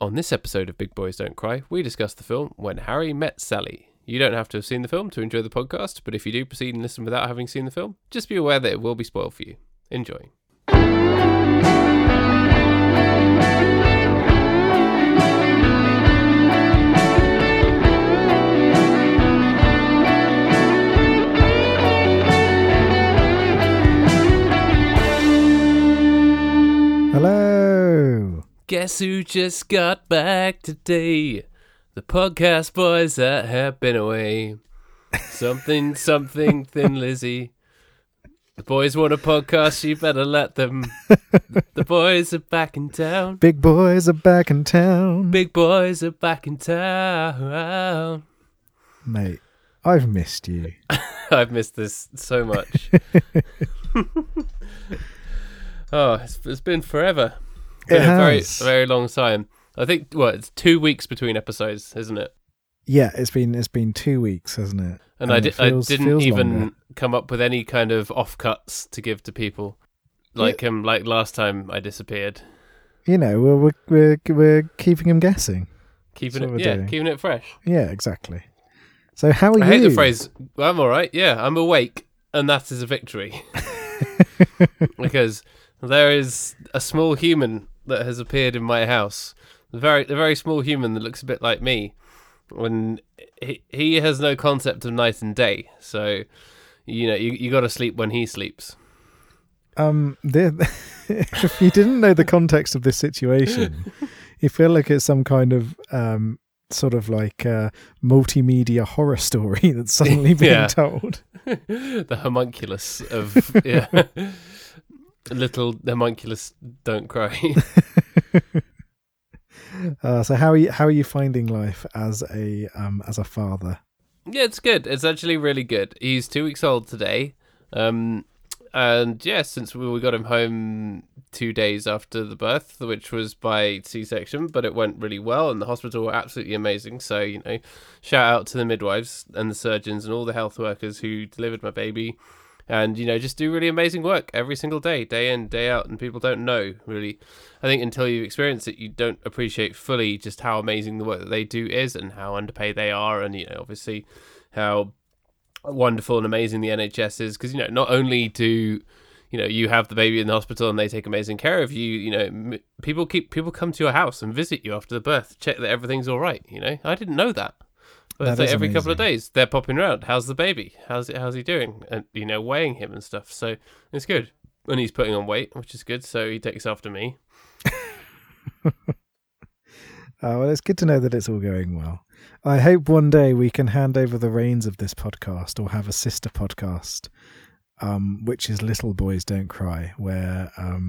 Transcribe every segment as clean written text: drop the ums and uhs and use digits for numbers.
On this episode of Big Boys Don't Cry, we discuss the film When Harry Met Sally. You don't have to have seen the film to enjoy the podcast, but if you do proceed and listen without having seen the film, just be aware that it will be spoiled for you. Enjoy. Hello. Guess who just got back today? The podcast boys that have been away. Something, Thin Lizzy. The boys want a podcast, you better let them. The boys are back in town. Big boys are back in town. Big boys are back in town. Mate, I've missed you. I've missed this so much. Oh, it's been forever. It A has. very long time. I think, it's 2 weeks between episodes, isn't it? Yeah, it's been 2 weeks, hasn't it? And I didn't feels even longer. come up with any kind of offcuts to give to people, like last time I disappeared. You know, we're keeping them guessing. Keeping That's what we're doing. keeping it fresh. Yeah, exactly. So how are you? I hate the phrase. I'm all right. Yeah, I'm awake, and that is a victory. Because there is a small human that has appeared in my house. The very small human that looks a bit like me. When he has no concept of night and day, so you got to sleep when he sleeps. If you didn't know the context of this situation, you feel like it's some kind of sort of like multimedia horror story that's suddenly being told. The homunculus of little homunculus don't cry. So how are you finding life as a father? Yeah, it's good. It's actually really good. He's 2 weeks old today. And since we got him home 2 days after the birth, which was by C-section, but it went really well and the hospital were absolutely amazing. So, shout out to the midwives and the surgeons and all the health workers who delivered my baby. And, just do really amazing work every single day, day in, day out. And people don't know, really. I think until you experience it, you don't appreciate fully just how amazing the work that they do is and how underpaid they are. And, obviously how wonderful and amazing the NHS is. Because, not only do, you have the baby in the hospital and they take amazing care of you, people come to your house and visit you after the birth, check that everything's all right. I didn't know that. But it's like every couple of days they're popping around. How's the baby? How's he doing? And weighing him and stuff. So it's good. And he's putting on weight, which is good. So he takes after me. Well, it's good to know that it's all going well. I hope one day we can hand over the reins of this podcast or have a sister podcast, which is Little Boys Don't Cry, where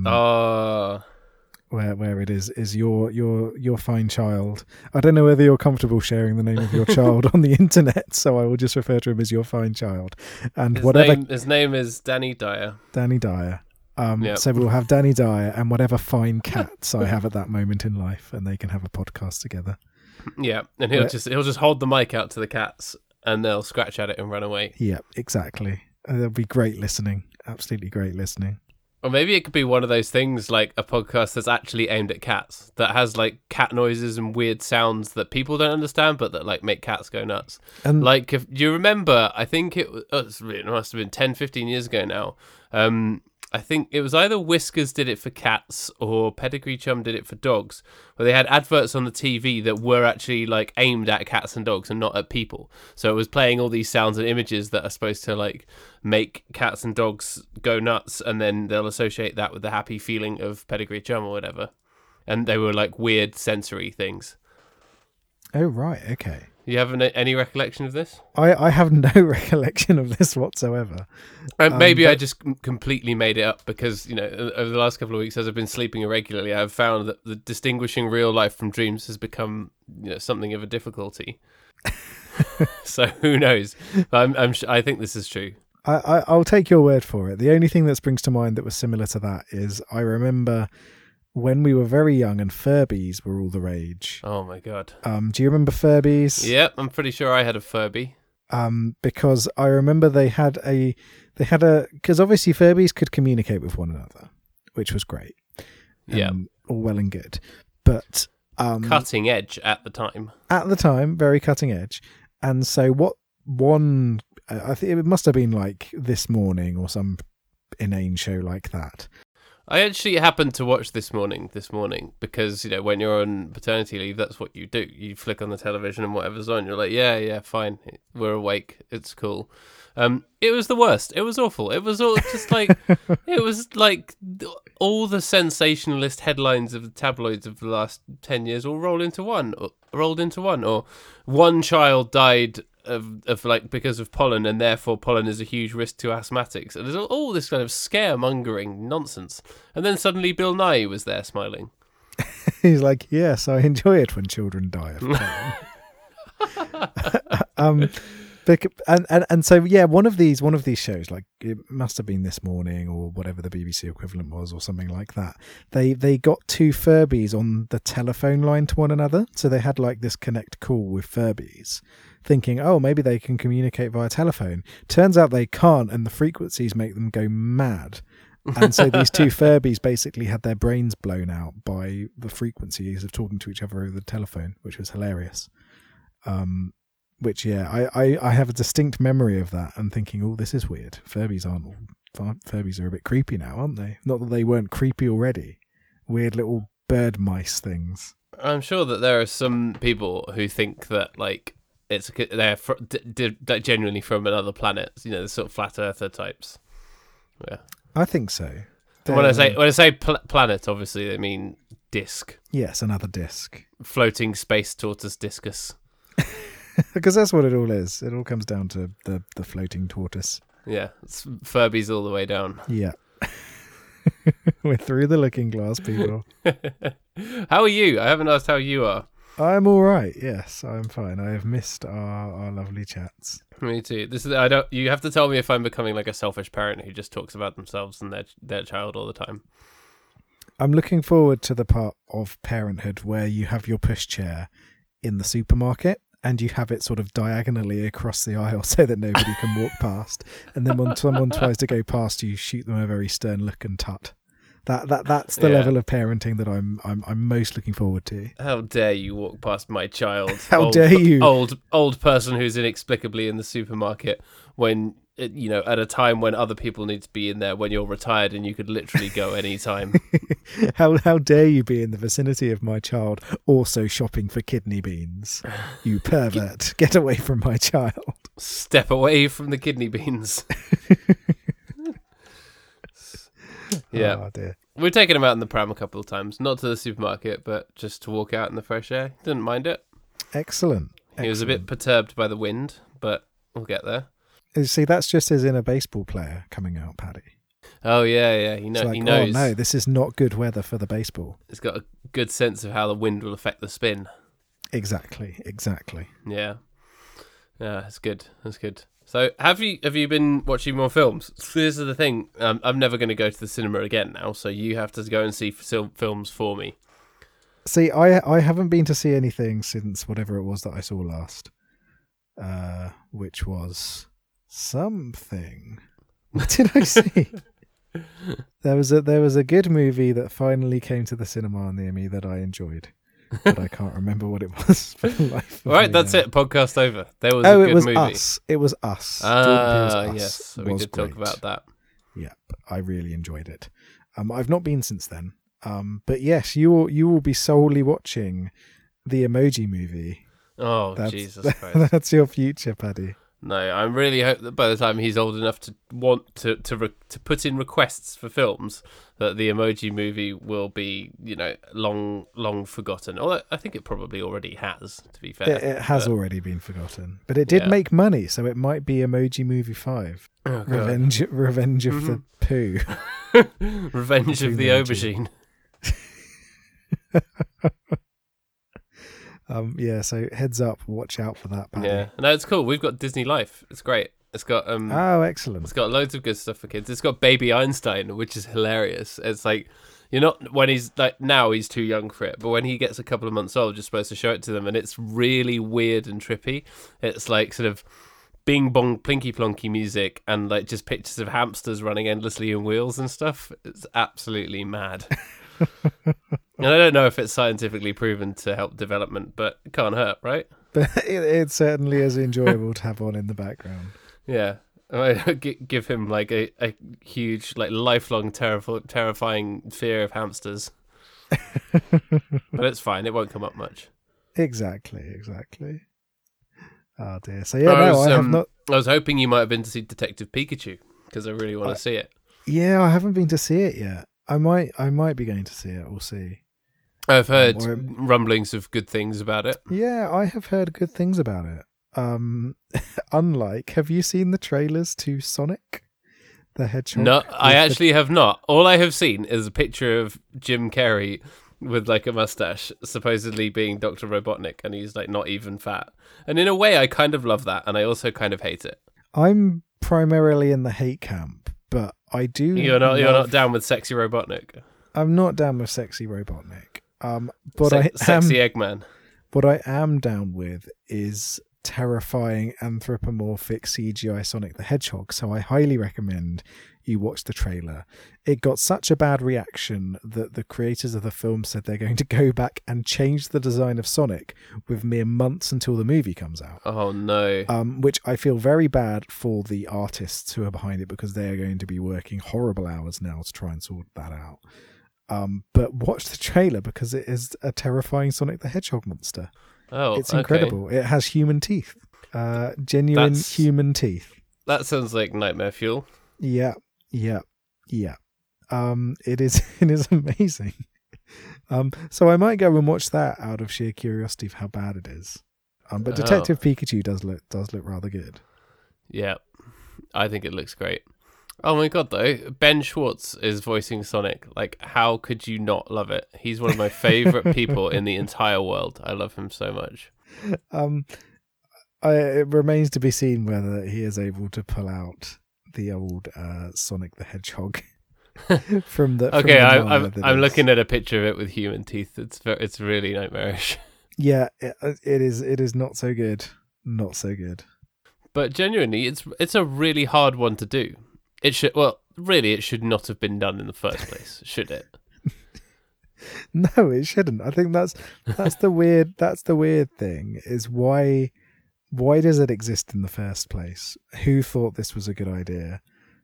where it is your fine child. I don't know whether you're comfortable sharing the name of your child on the internet, so I will just refer to him as your fine child. And his name is Danny Dyer. Danny Dyer. Yep. So we'll have Danny Dyer and whatever fine cats I have at that moment in life, and they can have a podcast together. Yeah, and he'll just hold the mic out to the cats, and they'll scratch at it and run away. Yeah, exactly. There'll be great listening. Absolutely great listening. Or maybe it could be one of those things like a podcast that's actually aimed at cats, that has like cat noises and weird sounds that people don't understand, but that like make cats go nuts. And like, if you remember, I think it must have been 10, 15 years ago now. I think it was either Whiskers did it for cats or Pedigree Chum did it for dogs, where they had adverts on the TV that were actually like aimed at cats and dogs and not at people. So it was playing all these sounds and images that are supposed to like make cats and dogs go nuts, and then they'll associate that with the happy feeling of Pedigree Chum or whatever. And they were like weird sensory things. Oh, right. Okay. You have any recollection of this? I have no recollection of this whatsoever. Maybe I just completely made it up because, over the last couple of weeks, as I've been sleeping irregularly, I've found that the distinguishing real life from dreams has become, something of a difficulty. So who knows? I think this is true. I'll take your word for it. The only thing that springs to mind that was similar to that is I remember when we were very young and Furbies were all the rage. Oh my God. Do you remember Furbies? Yep, I'm pretty sure I had a Furby. Because I remember because obviously Furbies could communicate with one another, which was great. Yeah. All well and good. But Cutting edge at the time. At the time, very cutting edge. And so I think it must have been like This Morning or some inane show like that. I actually happened to watch this morning because, when you're on paternity leave, that's what you do. You flick on the television and whatever's on, you're like, yeah, fine. We're awake. It's cool. It was the worst. It was awful. It was all just like, it was like all the sensationalist headlines of the tabloids of the last 10 years all rolled into one, or one child died of like because of pollen, and therefore pollen is a huge risk to asthmatics. And there's all this kind of scaremongering nonsense. And then suddenly Bill Nye was there smiling. He's like, yes, I enjoy it when children die of pollen. And so one of these shows, like it must have been This Morning or whatever the BBC equivalent was or something like that. They got two Furbies on the telephone line to one another, so they had like this connect call with Furbies, thinking, oh, maybe they can communicate via telephone. Turns out they can't, and the frequencies make them go mad. And so these two Furbies basically had their brains blown out by the frequencies of talking to each other over the telephone, which was hilarious. Which, yeah, I have a distinct memory of that and thinking, oh, this is weird. Furbies are a bit creepy now, aren't they? Not that they weren't creepy already. Weird little bird mice things. I'm sure that there are some people who think that, like, they're genuinely from another planet, the sort of flat earther types. Yeah, I think so. When I say planet, obviously I mean disc. Yes, another disc. Floating space tortoise discus. Because that's what it all is. It all comes down to the floating tortoise. Yeah, it's Furbies all the way down. Yeah. We're through the looking glass, people. How are you? I haven't asked how you are. I'm all right. Yes, I'm fine. I have missed our lovely chats. Me too. You have to tell me if I'm becoming like a selfish parent who just talks about themselves and their child all the time. I'm looking forward to the part of parenthood where you have your pushchair in the supermarket and you have it sort of diagonally across the aisle so that nobody can walk past. And then when someone tries to go past, you shoot them a very stern look and tut. That's the level of parenting that I'm most looking forward to. How dare you walk past my child? How dare you? Old person who's inexplicably in the supermarket when at a time when other people need to be in there when you're retired and you could literally go any time. How dare you be in the vicinity of my child also shopping for kidney beans? You pervert. Get away from my child. Step away from the kidney beans. Yeah. Oh, dear. We've taken him out in the pram a couple of times, not to the supermarket, but just to walk out in the fresh air. Didn't mind it. Excellent. He was a bit perturbed by the wind, but we'll get there. You see, that's just his inner baseball player coming out, Paddy. Oh, yeah. He knows. Oh, no, this is not good weather for the baseball. He's got a good sense of how the wind will affect the spin. Exactly. Yeah, it's good. That's good. So, have you been watching more films? This is the thing. I'm never going to go to the cinema again now, so you have to go and see films for me. See, I haven't been to see anything since whatever it was that I saw last, which was something. What did I see? There was a good movie that finally came to the cinema near me that I enjoyed. But I can't remember what it was for the life of All right, me that's now. it. Podcast over. There was a good movie. It was Us. Yes, we could talk about that. Yep, I really enjoyed it. I've not been since then. But yes, you will be solely watching the Emoji Movie. Oh, Jesus Christ! That's your future, Paddy. No, I really hope that by the time he's old enough to want to put in requests for films, that the Emoji Movie will be, long forgotten. Although I think it probably already has, to be fair. It has already been forgotten. But it did make money, so it might be Emoji Movie 5. Oh, Revenge of the Poo. Revenge of the Aubergine. So heads up, watch out for that, Paddy. Yeah, no, it's cool. We've got Disney Life. It's great. It's got oh, excellent. It's got loads of good stuff for kids. It's got Baby Einstein, which is hilarious. It's like you're not when he's like now he's too young for it, but when he gets a couple of months old, you're supposed to show it to them, and it's really weird and trippy. It's like sort of bing bong plinky plonky music and like just pictures of hamsters running endlessly in wheels and stuff. It's absolutely mad. And I don't know if it's scientifically proven to help development, but it can't hurt, right? But it certainly is enjoyable to have on in the background. Yeah. Give him like a huge, like lifelong terrifying fear of hamsters. But it's fine. It won't come up much. Exactly. Oh dear. So I have not. I was hoping you might have been to see Detective Pikachu because I really want to see it. Yeah, I haven't been to see it yet. I might be going to see it. We'll see. I've heard rumblings of good things about it. Yeah, I have heard good things about it. Unlike, have you seen the trailers to Sonic the Hedgehog? No, I actually have not. All I have seen is a picture of Jim Carrey with like a mustache, supposedly being Dr. Robotnik, and he's like not even fat. And in a way, I kind of love that, and I also kind of hate it. I'm primarily in the hate camp, but I do. You're not down with sexy Robotnik. I'm not down with sexy Robotnik. But sexy Eggman. What I am down with is terrifying anthropomorphic CGI Sonic the Hedgehog. So I highly recommend you watch the trailer. It got such a bad reaction that the creators of the film said they're going to go back and change the design of Sonic with mere months until the movie comes out. Oh no. Which I feel very bad for the artists who are behind it, because they are going to be working horrible hours now to try and sort that out. But watch the trailer, because it is a terrifying Sonic the Hedgehog monster. Oh, it's incredible. Okay. It has human teeth, genuine human teeth. That sounds like nightmare fuel. Yeah. It is amazing. So I might go and watch that out of sheer curiosity of how bad it is. But Detective Pikachu does look rather good. Yeah, I think it looks great. Oh my god, though, Ben Schwartz is voicing Sonic. Like, how could you not love it? He's one of my favorite people in the entire world. I love him so much. It remains to be seen whether he is able to pull out the old Sonic the Hedgehog from the. Okay, I'm looking at a picture of it with human teeth. It's really nightmarish. Yeah, it is not so good. Not so good. But genuinely, it's a really hard one to do. It should not have been done in the first place, should it? No, it shouldn't. I think that's the weird thing, is why does it exist in the first place? Who thought this was a good idea?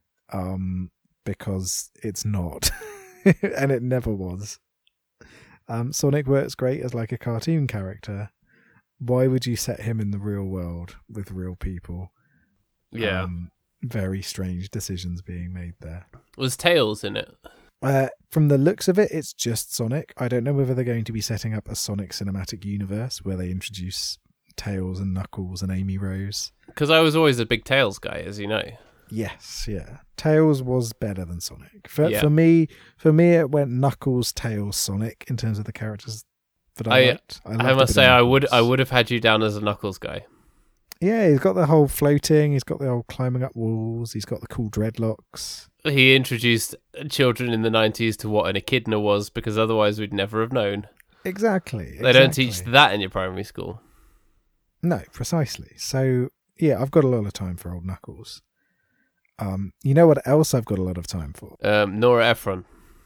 Because it's not. And it never was. Sonic works great as like a cartoon character. Why would you set him in the real world with real people? Yeah. Very strange decisions being made there. Was Tails in it? From the looks of it, it's just Sonic. I don't know whether they're going to be setting up a Sonic cinematic universe where they introduce Tails and Knuckles and Amy Rose. Because I was always a big Tails guy, as you know. Yes, yeah. Tails was better than Sonic. For me, it went Knuckles, Tails, Sonic in terms of the characters that I liked. I must say, I would have had you down as a Knuckles guy. Yeah, he's got the whole floating, he's got the whole climbing up walls, he's got the cool dreadlocks. He introduced children in the 90s to what an echidna was, because otherwise we'd never have known. Exactly. They don't teach that in your primary school. No, precisely. So, yeah, I've got a lot of time for old Knuckles. You know what else I've got a lot of time for? Nora Ephron.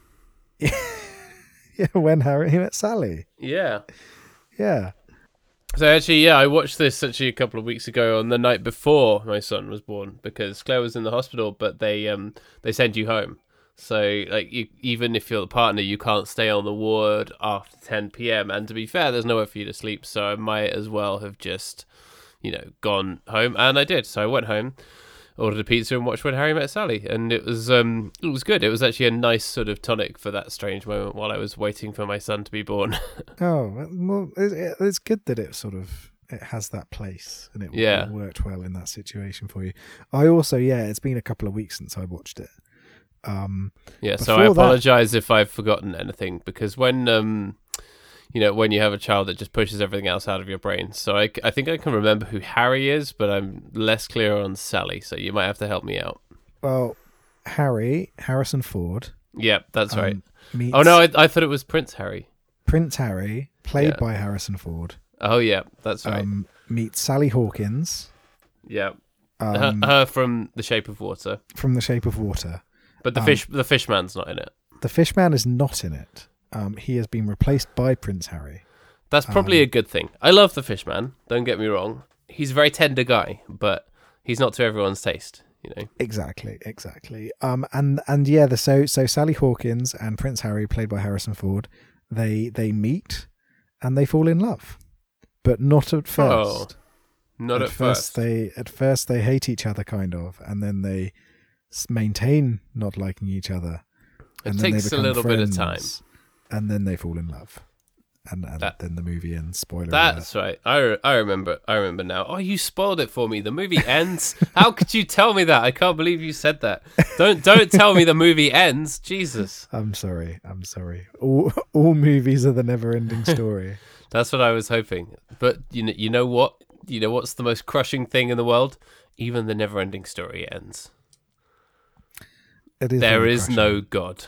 Yeah, when Harry met Sally. Yeah. Yeah. So actually, I watched this a couple of weeks ago on the night before my son was born, because Claire was in the hospital, but they send you home. So like, even if you're the partner, you can't stay on the ward after 10 p.m. And to be fair, there's nowhere for you to sleep, so I might as well have just, gone home. And I did. So I went home, ordered a pizza, and watched When Harry Met Sally, and it was good. It was actually a nice sort of tonic for that strange moment while I was waiting for my son to be born. Oh, well, it's good that it has that place, and it worked well in that situation for you. I also, it's been a couple of weeks since I watched it. So I apologize if I've forgotten anything, because when when you have a child, it just pushes everything else out of your brain. So I think I can remember who Harry is, but I'm less clear on Sally, so you might have to help me out. Well, Harrison Ford. Yeah, that's right. Oh no, I thought it was Prince Harry. Prince Harry, played by Harrison Ford. Oh yeah, that's right. Meets Sally Hawkins. Yeah, her from The Shape of Water. From The Shape of Water. But the Fishman's not in it. The Fishman is not in it. he has been replaced by Prince Harry. That's probably a good thing. I love the Fishman. Don't get me wrong. He's a very tender guy, but he's not to everyone's taste. You know. Exactly. So Sally Hawkins and Prince Harry, played by Harrison Ford, they meet and they fall in love, but not at first. Not at first. At first they hate each other, kind of, and then they maintain not liking each other. It takes a little bit of time, and then they fall in love, and then the movie ends. Spoiler. That's alert. right. I remember now. Oh, you spoiled it for me. The movie ends. How could you tell me that? I can't believe you said that. Don't tell me the movie ends. Jesus. I'm sorry. All movies are the never-ending story. That's what I was hoping. But you know what? You know what's the most crushing thing in the world? Even the never-ending story ends. There is no God.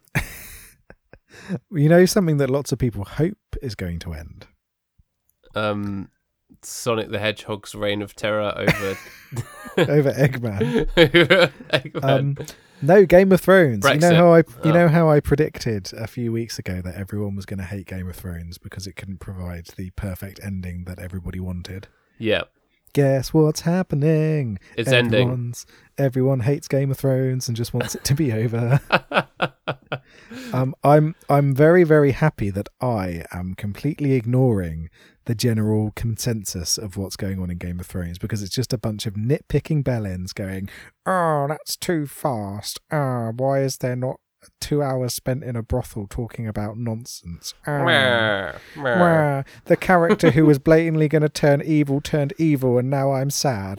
You know something that lots of people hope is going to end? Sonic the Hedgehog's reign of terror over over Eggman. Eggman. No, Game of Thrones. Brexit. You know how I predicted a few weeks ago that everyone was going to hate Game of Thrones because it couldn't provide the perfect ending that everybody wanted. Yeah. Guess what's happening? It's ending. Everyone hates Game of Thrones and just wants it to be over. I'm very, very happy that I am completely ignoring the general consensus of what's going on in Game of Thrones, because it's just a bunch of nitpicking bellends going, "Oh, that's too fast. Why is there not 2 hours spent in a brothel talking about nonsense? The character who was blatantly going to turn evil turned evil, and now I'm sad."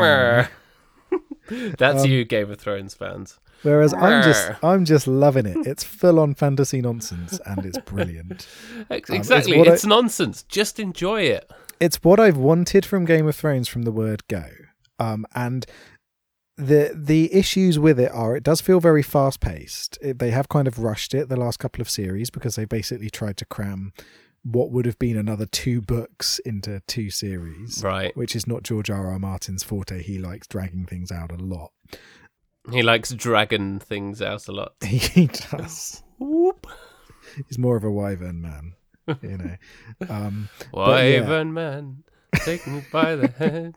That's you, Game of Thrones fans. Whereas I'm just loving it. It's full on fantasy nonsense, and it's brilliant. Exactly, it's nonsense. Just enjoy it. It's what I've wanted from Game of Thrones from the word go. And the issues with it are, it does feel very fast paced. They have kind of rushed it the last couple of series because they basically tried to cram what would have been another 2 books into 2 series, right? Which is not George R.R. Martin's forte. He likes dragging things out a lot. He likes dragging things out a lot. He does. Whoop. He's more of a wyvern man, you know. Wyvern man, take me by the hand.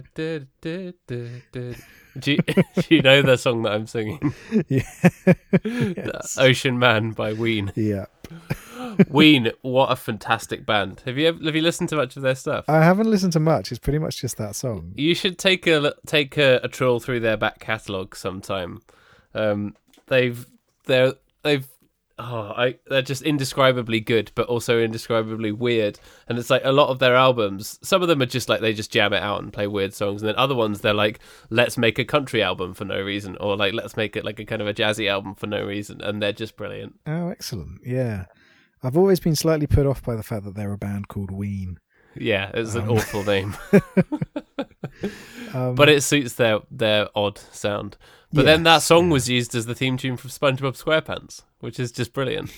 Do you know the song that I'm singing? Yeah. Yes. Ocean Man by Ween. Yeah. Ween, what a fantastic band. Have you listened to much of their stuff? I haven't listened to much. It's pretty much just that song. You should take a trawl through their back catalogue sometime. They're just indescribably good, but also indescribably weird. And it's like a lot of their albums, some of them are just like they just jam it out and play weird songs, and then other ones they're like, let's make a country album for no reason, or like let's make it like a kind of a jazzy album for no reason, and they're just brilliant. Oh, excellent. Yeah. I've always been slightly put off by the fact that they're a band called Ween. Yeah, it's an awful name. But it suits their odd sound. But then that song was used as the theme tune for SpongeBob SquarePants, which is just brilliant.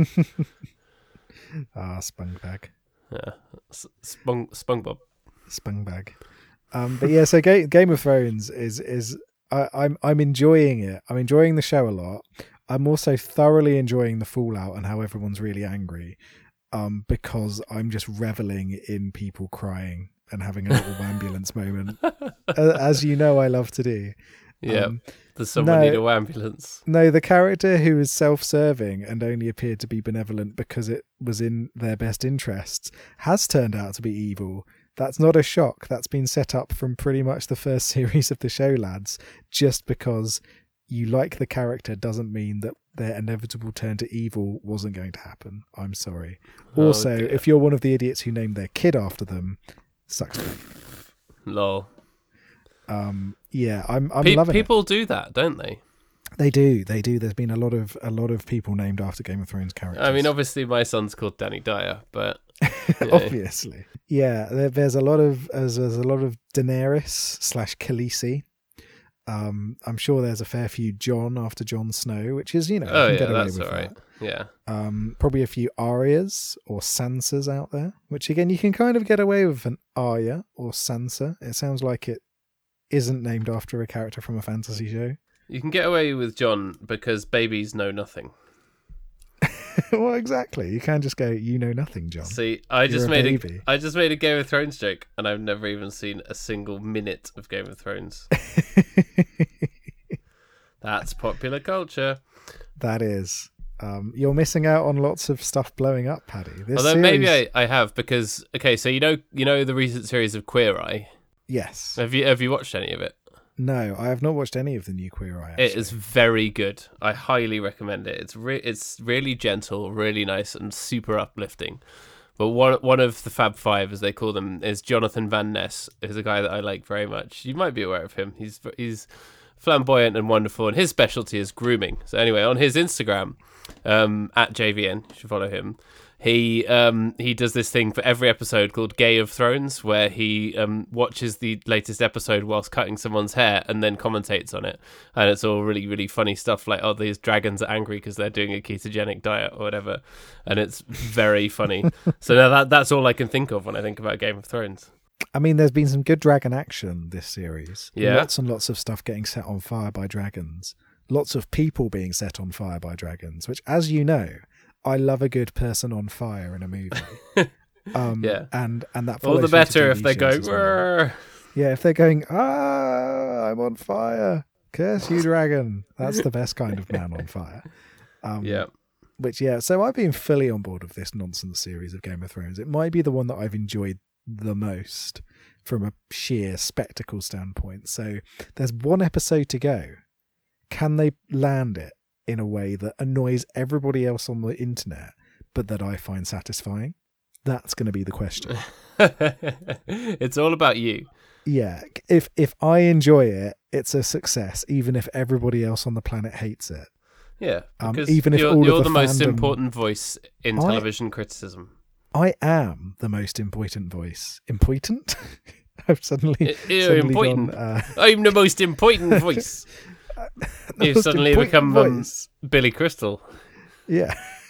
Spungbag. Yeah, SpongeBob. Spungbag. But yeah, so Game of Thrones is I'm enjoying it. I'm enjoying the show a lot. I'm also thoroughly enjoying the fallout and how everyone's really angry, because I'm just reveling in people crying and having a little ambulance moment, as you know I love to do. Yeah, does someone need an ambulance? No, the character who is self-serving and only appeared to be benevolent because it was in their best interests has turned out to be evil. That's not a shock. That's been set up from pretty much the first series of the show, lads. Just because you like the character doesn't mean that their inevitable turn to evil wasn't going to happen. I'm sorry. Also, if you're one of the idiots who named their kid after them, sucks. Lol. Yeah, I'm loving it. People do that, don't they? They do. There's been a lot of people named after Game of Thrones characters. I mean, obviously my son's called Danny Dyer, but obviously, yeah. There's a lot of Daenerys / Khaleesi. I'm sure there's a fair few Jon after Jon Snow, which is, you know, you can get away with all right. that. Yeah. Probably a few Aryas or Sansas out there, which again you can kind of get away with an Arya or Sansa. It sounds like it isn't named after a character from a fantasy show. You can get away with Jon because babies know nothing. Well, exactly. You can't just go, you know nothing, John. See, I You're just a made baby. I just made a Game of Thrones joke, and I've never even seen a single minute of Game of Thrones. That's popular culture. That is. You're missing out on lots of stuff blowing up, Paddy. This Although series... maybe I have, because okay, so you know the recent series of Queer Eye. Yes. Have you watched any of it? No, I have not watched any of the new Queer Eye. Actually. It is very good. I highly recommend it. It's really gentle, really nice, and super uplifting. But one of the Fab Five, as they call them, is Jonathan Van Ness, who's a guy that I like very much. You might be aware of him. He's flamboyant and wonderful, and his specialty is grooming. So anyway, on his Instagram, at JVN, you should follow him. He does this thing for every episode called Gay of Thrones, where he watches the latest episode whilst cutting someone's hair and then commentates on it. And it's all really, really funny stuff like, oh, these dragons are angry because they're doing a ketogenic diet or whatever. And it's very funny. So now that's all I can think of when I think about Game of Thrones. I mean, there's been some good dragon action this series. Yeah. Lots and lots of stuff getting set on fire by dragons. Lots of people being set on fire by dragons, which, as you know, I love a good person on fire in a movie. Yeah. And that All the follows through to better TV if they go, shows as well. "Rrr." Yeah, if they're going, I'm on fire. Curse you, dragon. That's the best kind of man on fire. Yeah. Which, yeah, so I've been fully on board of this nonsense series of Game of Thrones. It might be the one that I've enjoyed the most from a sheer spectacle standpoint. So there's one episode to go. Can they land it in a way that annoys everybody else on the internet, but that I find satisfying? That's going to be the question. It's all about you. Yeah, if I enjoy it, it's a success, even if everybody else on the planet hates it. Yeah, because even if you're, all you're of the most fandom- important voice in television criticism. I am the most important voice. Important? I've suddenly Important. gone, I'm the most important voice. the You've most suddenly important become voice. Billy Crystal. Yeah.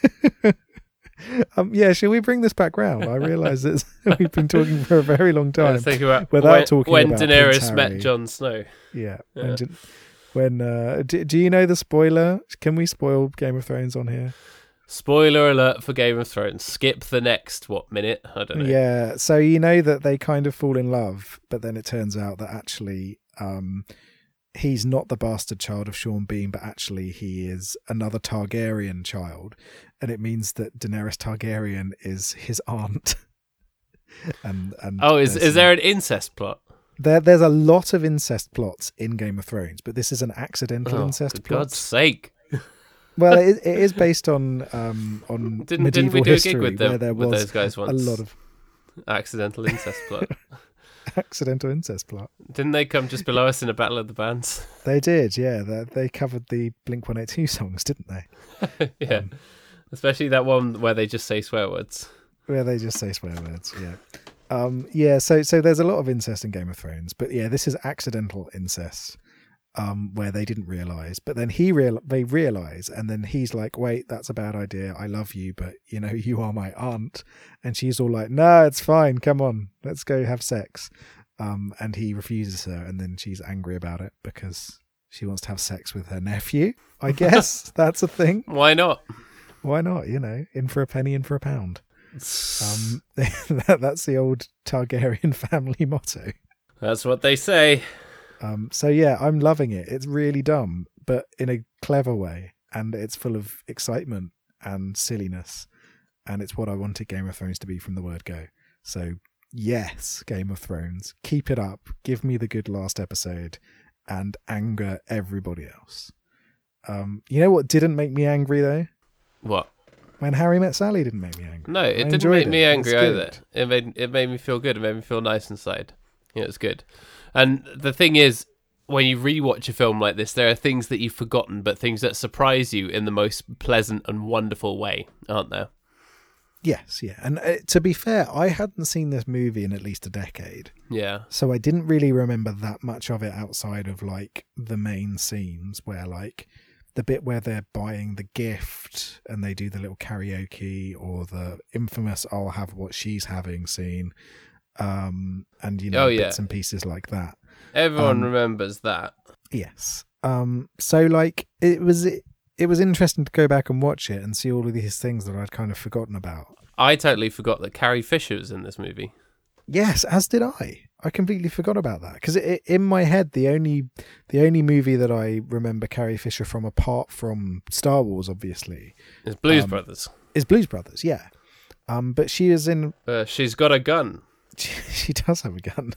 Yeah, shall we bring this back round? I realise that we've been talking for a very long time Think about without talking when about Daenerys Prince met Harry. Jon Snow. Yeah. Yeah. Do you know the spoiler? Can we spoil Game of Thrones on here? Spoiler alert for Game of Thrones. Skip the next, minute? I don't know. Yeah, so you know that they kind of fall in love, but then it turns out that actually he's not the bastard child of Sean Bean, but actually he is another Targaryen child. And it means that Daenerys Targaryen is his aunt. and is there an incest plot? There's a lot of incest plots in Game of Thrones, but this is an accidental incest For plot. God's sake. Well, it is based on Didn't medieval we do history, a gig with where them there with was those guys once? a lot of Accidental incest plot. accidental incest plot. Didn't they come just below us in a battle of the bands? They did, yeah. They covered the Blink-182 songs, didn't they? Yeah. Especially that one where they just say swear words. Where they just say swear words, yeah. Yeah, so there's a lot of incest in Game of Thrones, but yeah, this is accidental incest, where they didn't realise. But then they realise, and then he's like, wait, that's a bad idea. I love you, but, you are my aunt. And she's all like, no, it's fine. Come on, let's go have sex. And he refuses her, and then she's angry about it because she wants to have sex with her nephew. I guess that's a thing. Why not? Why not? In for a penny, in for a pound. That's the old Targaryen family motto. That's what they say. So yeah, I'm loving it. It's really dumb, but in a clever way, and it's full of excitement and silliness, and it's what I wanted Game of Thrones to be from the word go. So yes, Game of Thrones, keep it up. Give me the good last episode, and anger everybody else. You know what didn't make me angry though? What? When Harry Met Sally didn't make me angry. No, it I didn't enjoyed make me it. angry It's either. good. It made me feel good. It made me feel nice inside. It's good. And the thing is, when you rewatch a film like this, there are things that you've forgotten, but things that surprise you in the most pleasant and wonderful way, aren't there? Yes, yeah. And to be fair, I hadn't seen this movie in at least a decade. Yeah. So I didn't really remember that much of it outside of like the main scenes where like the bit where they're buying the gift and they do the little karaoke, or the infamous I'll have what she's having scene. And bits and pieces like that. Everyone remembers that. Yes. So like it was it was interesting to go back and watch it and see all of these things that I'd kind of forgotten about. I totally forgot that Carrie Fisher was in this movie. Yes, as did I. I completely forgot about that because in my head, the only movie that I remember Carrie Fisher from, apart from Star Wars, obviously, It's Blues Brothers. is Blues Brothers. Yeah, but she is in. She's got a gun. She does have a gun.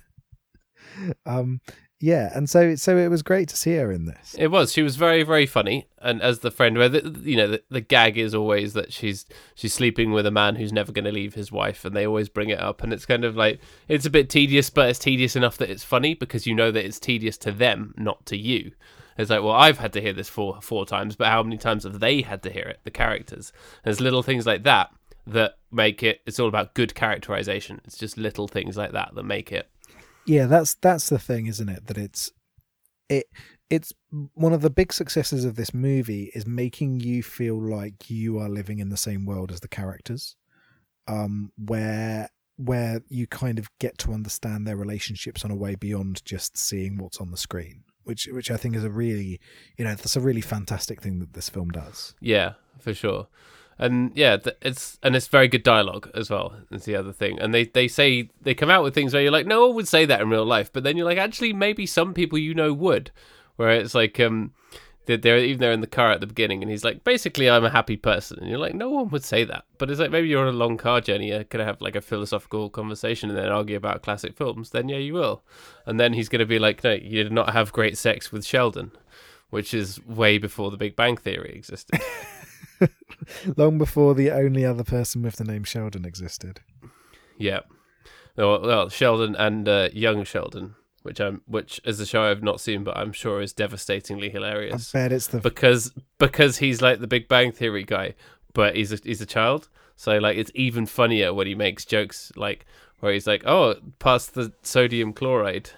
Yeah, and so it was great to see her in this. It was. She was very, very funny, and as the friend, where the gag is always that she's sleeping with a man who's never going to leave his wife, and they always bring it up, and it's kind of like it's a bit tedious, but it's tedious enough that it's funny because you know that it's tedious to them, not to you. It's like, well, I've had to hear this four times, but how many times have they had to hear it? The characters. There's little things like that make it. It's all about good characterization. It's just little things like that make it. Yeah, that's the thing, isn't it? That it's one of the big successes of this movie is making you feel like you are living in the same world as the characters, where you kind of get to understand their relationships on a way beyond just seeing what's on the screen, which I think is a really, that's a really fantastic thing that this film does. Yeah, for sure. And yeah, it's very good dialogue as well. That's the other thing. And they come out with things where you're like, no one would say that in real life, but then you're like, actually, maybe some people would. Where it's like they're in the car at the beginning, and he's like, basically, I'm a happy person, and you're like, no one would say that. But it's like maybe you're on a long car journey, you're gonna have like a philosophical conversation and then argue about classic films. Then yeah, you will. And then he's gonna be like, no, you did not have great sex with Sheldon, which is way before the Big Bang Theory existed. Long before the only other person with the name Sheldon existed. Yeah. Well, Sheldon and young Sheldon, which is a show I've not seen, but I'm sure is devastatingly hilarious. I bet it's because he's like the Big Bang Theory guy, but he's a child. So like it's even funnier when he makes jokes like where he's like, "Oh, pass the sodium chloride."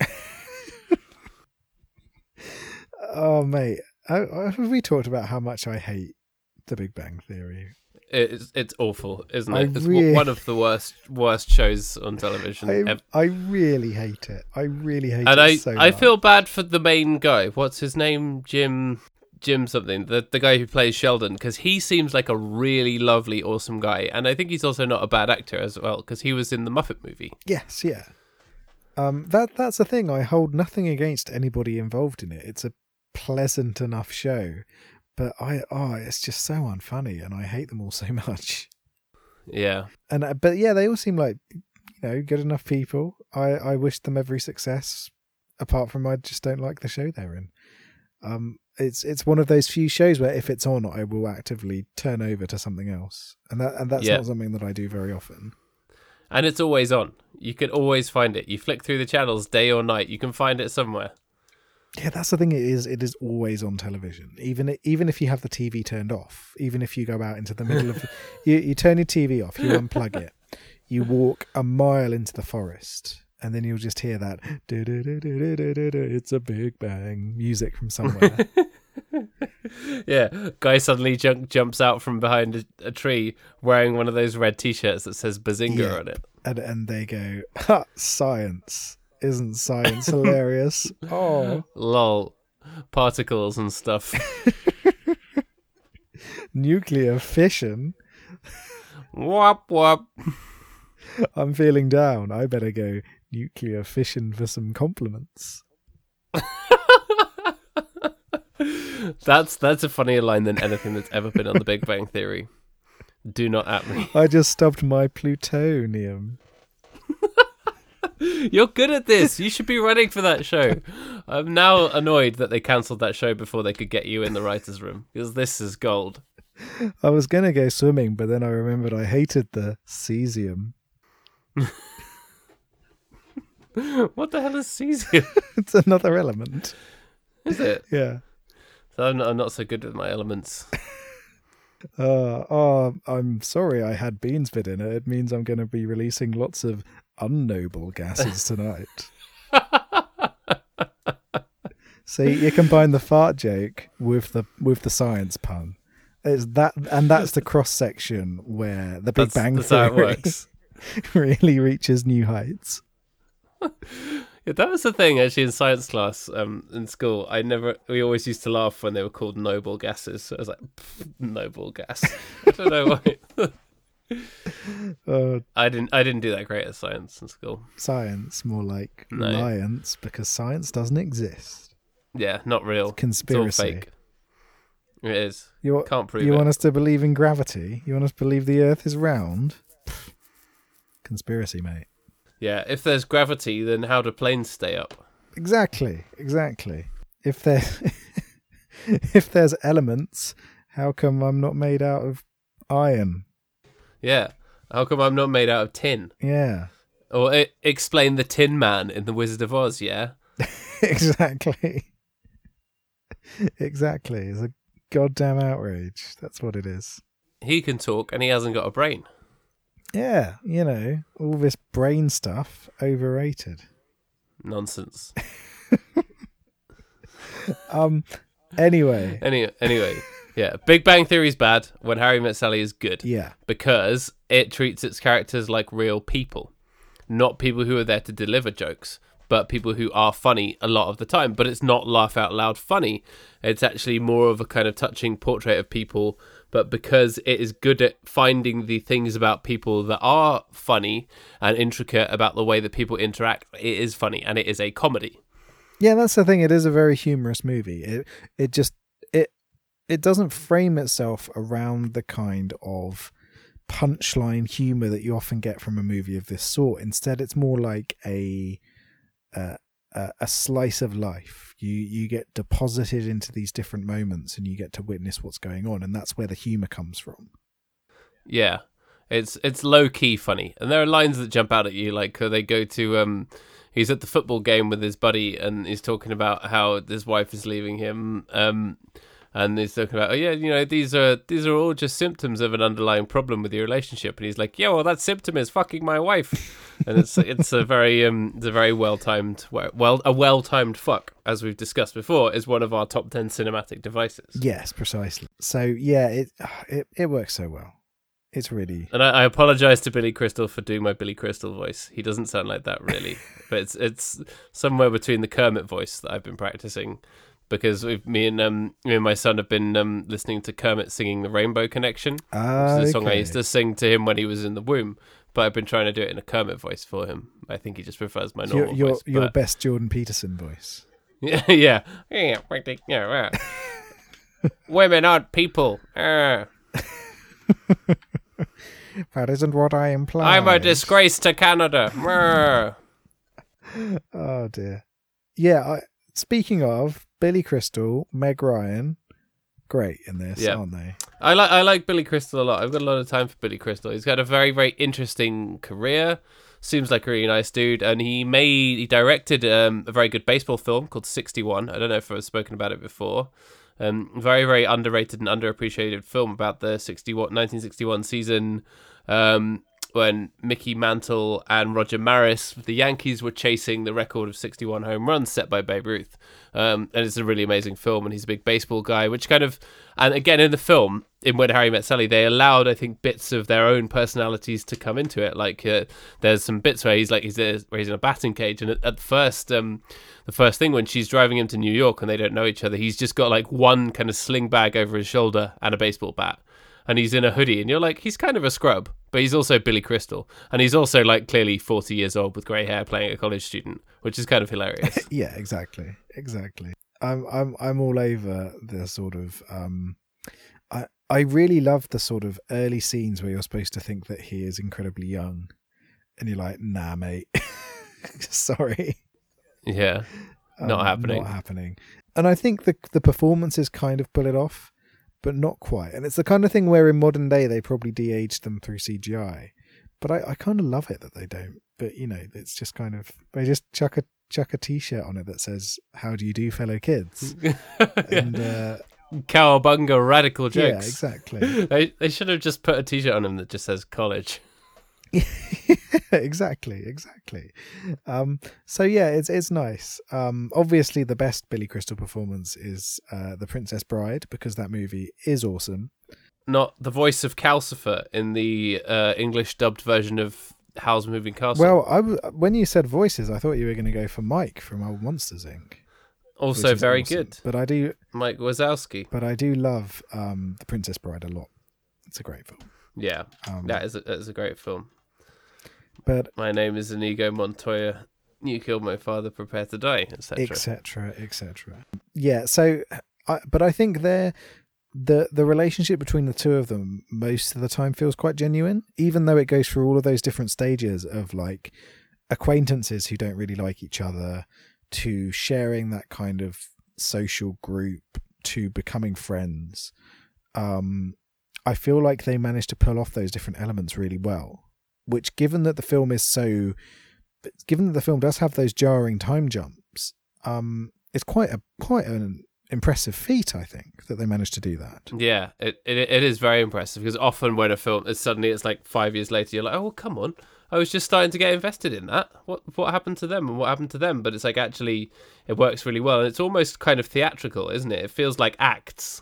Oh mate, have we talked about how much I hate The Big Bang Theory? It's awful, isn't it? It's one of the worst shows on television. I really hate it. I really hate and it so much. I feel bad for the main guy. What's his name? Jim something. The guy who plays Sheldon, because he seems like a really lovely, awesome guy. And I think he's also not a bad actor as well, because he was in the Muppet movie. Yes, yeah. That's the thing. I hold nothing against anybody involved in it. It's a pleasant enough show. But it's just so unfunny, and I hate them all so much. Yeah. But yeah, they all seem like, good enough people. I wish them every success. Apart from, I just don't like the show they're in. It's one of those few shows where if it's on, I will actively turn over to something else, and that's not something that I do very often. And it's always on. You can always find it. You flick through the channels day or night. You can find it somewhere. Yeah, that's the thing. It is always on television. Even if you have the TV turned off, even if you go out into the middle of, you turn your TV off, you unplug it, you walk a mile into the forest, and then you'll just hear that "it's a Big Bang" music from somewhere. Yeah, guy suddenly jumps out from behind a tree wearing one of those red T-shirts that says Bazinga on it, and they go, "Ha, science." Isn't science hilarious? Oh, lol, particles and stuff. Nuclear fission. Wop wop. I'm feeling down. I better go nuclear fission for some compliments. That's a funnier line than anything that's ever been on The Big Bang Theory. Do not at me. I just stubbed my plutonium. You're good at this. You should be running for that show. I'm now annoyed that they cancelled that show before they could get you in the writer's room, because this is gold. I was going to go swimming, but then I remembered I hated the cesium. What the hell is cesium? It's another element. Is it? Yeah. So I'm not so good with my elements. I'm sorry I had beans bit in it. It means I'm going to be releasing lots of unknoble gases tonight. See, you combine the fart joke with the science pun. It's that, and that's the cross section where the Big Bang Theory how it works. really reaches new heights. Yeah, that was the thing actually in science class in school. We always used to laugh when they were called noble gases. So I was like, noble gas. I don't know why. I didn't do that great at science in school. Science, more like No. liance, because science doesn't exist. Yeah, not real. It's conspiracy. It's all fake. It is. You Can't prove You it. want us to believe in gravity? You want us to believe the Earth is round? Conspiracy, mate. Yeah, if there's gravity, then how do planes stay up? Exactly. If there's elements, how come I'm not made out of iron? Yeah. How come I'm not made out of tin? Yeah. Or explain the Tin Man in The Wizard of Oz, yeah? Exactly. It's a goddamn outrage. That's what it is. He can talk and he hasn't got a brain. Yeah, all this brain stuff, overrated. Nonsense. Anyway. Anyway, yeah. Big Bang Theory is bad. When Harry Met Sally is good. Yeah. Because it treats its characters like real people. Not people who are there to deliver jokes, but people who are funny a lot of the time. But it's not laugh out loud funny. It's actually more of a kind of touching portrait of people. But because it is good at finding the things about people that are funny and intricate about the way that people interact, it is funny and it is a comedy. Yeah, that's the thing. It is a very humorous movie. It doesn't frame itself around the kind of punchline humor that you often get from a movie of this sort. Instead, it's more like a slice of life. You get deposited into these different moments and you get to witness what's going on, and that's where the humor comes from. Yeah, it's low key funny, and there are lines that jump out at you, like they go to he's at the football game with his buddy, and he's talking about how his wife is leaving him, and he's talking about, these are all just symptoms of an underlying problem with your relationship, and he's like, yeah, well, that symptom is fucking my wife. And it's a very well timed fuck, as we've discussed before, is one of our top 10 cinematic devices. Yes, precisely. So yeah, it works so well. It's really. And I apologize to Billy Crystal for doing my Billy Crystal voice. He doesn't sound like that really, but it's somewhere between the Kermit voice that I've been practicing. Because me and my son have been listening to Kermit singing "The Rainbow Connection," which is a song I used to sing to him when he was in the womb. But I've been trying to do it in a Kermit voice for him. I think he just prefers my normal voice. Your best Jordan Peterson voice. Yeah. Women aren't people. That isn't what I implied. I'm a disgrace to Canada. Oh dear. Yeah. Speaking of Billy Crystal, Meg Ryan, great in this, aren't they? I like Billy Crystal a lot. I've got a lot of time for Billy Crystal. He's got a very, very interesting career. Seems like a really nice dude, and he directed a very good baseball film called 61. I don't know if I've spoken about it before. Very, very underrated and underappreciated film about the 1961 season. When Mickey Mantle and Roger Maris, the Yankees, were chasing the record of 61 home runs set by Babe Ruth. And it's a really amazing film, and he's a big baseball guy, which kind of... And again, in the film, in When Harry Met Sally, they allowed, I think, bits of their own personalities to come into it. Like, there's some bits where he's in a batting cage, and at first... the first thing when she's driving him to New York and they don't know each other, he's just got like one kind of sling bag over his shoulder and a baseball bat. And he's in a hoodie, and you're like, he's kind of a scrub, but he's also Billy Crystal, and he's also like clearly 40 years old with grey hair playing a college student, which is kind of hilarious. Yeah, exactly. I'm all over the sort of. I really love the sort of early scenes where you're supposed to think that he is incredibly young, and you're like, nah, mate, sorry. Yeah, not happening. Not happening. And I think the performances kind of pull it off, but not quite. And it's the kind of thing where in modern day they probably de-aged them through CGI. But I kind of love it that they don't. But, it's just kind of... They just chuck a T-shirt on it that says, "How do you do, fellow kids?" And Cowabunga radical jokes. Yeah, exactly. They should have just put a T-shirt on him that just says college. Exactly. So yeah, it's nice. Obviously the best Billy Crystal performance is The Princess Bride, because that movie is awesome. Not the voice of Calcifer in the English dubbed version of Howl's Moving Castle. Well, when you said voices, I thought you were going to go for Mike from Old Monsters Inc. Also very awesome. good. But Mike Wazowski. But I do love The Princess Bride a lot. It's a great film. Yeah, that is a great film. But my name is Inigo Montoya. You killed my father. Prepare to die, etc. Etc. Etc. Yeah. So, but I think the relationship between the two of them most of the time feels quite genuine, even though it goes through all of those different stages of like acquaintances who don't really like each other, to sharing that kind of social group, to becoming friends. I feel like they managed to pull off those different elements really well, which given that the film does have those jarring time jumps, it's quite an impressive feat, I think, that they managed to do that. Yeah, it is very impressive, because often when a film is suddenly it's like 5 years later, you're like, oh, come on, I was just starting to get invested in that. What happened to them and what happened to them? But it's like, actually, it works really well, and it's almost kind of theatrical, isn't it? It feels like acts.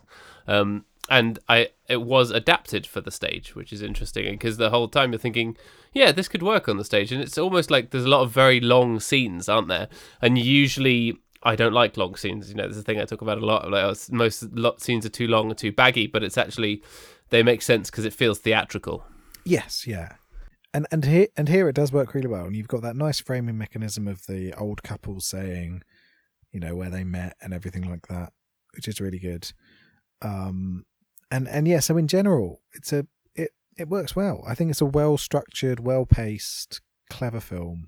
And it was adapted for the stage, which is interesting, because the whole time you're thinking, yeah, this could work on the stage, and it's almost like there's a lot of very long scenes, aren't there? And usually I don't like long scenes. You know, there's a thing I talk about a lot. Like scenes are too long or too baggy, but it's actually, they make sense because it feels theatrical. Yes, yeah. And here it does work really well, and you've got that nice framing mechanism of the old couple saying, you know, where they met and everything like that, which is really good. And yeah, so in general, it works well. I think it's a well structured, well paced, clever film,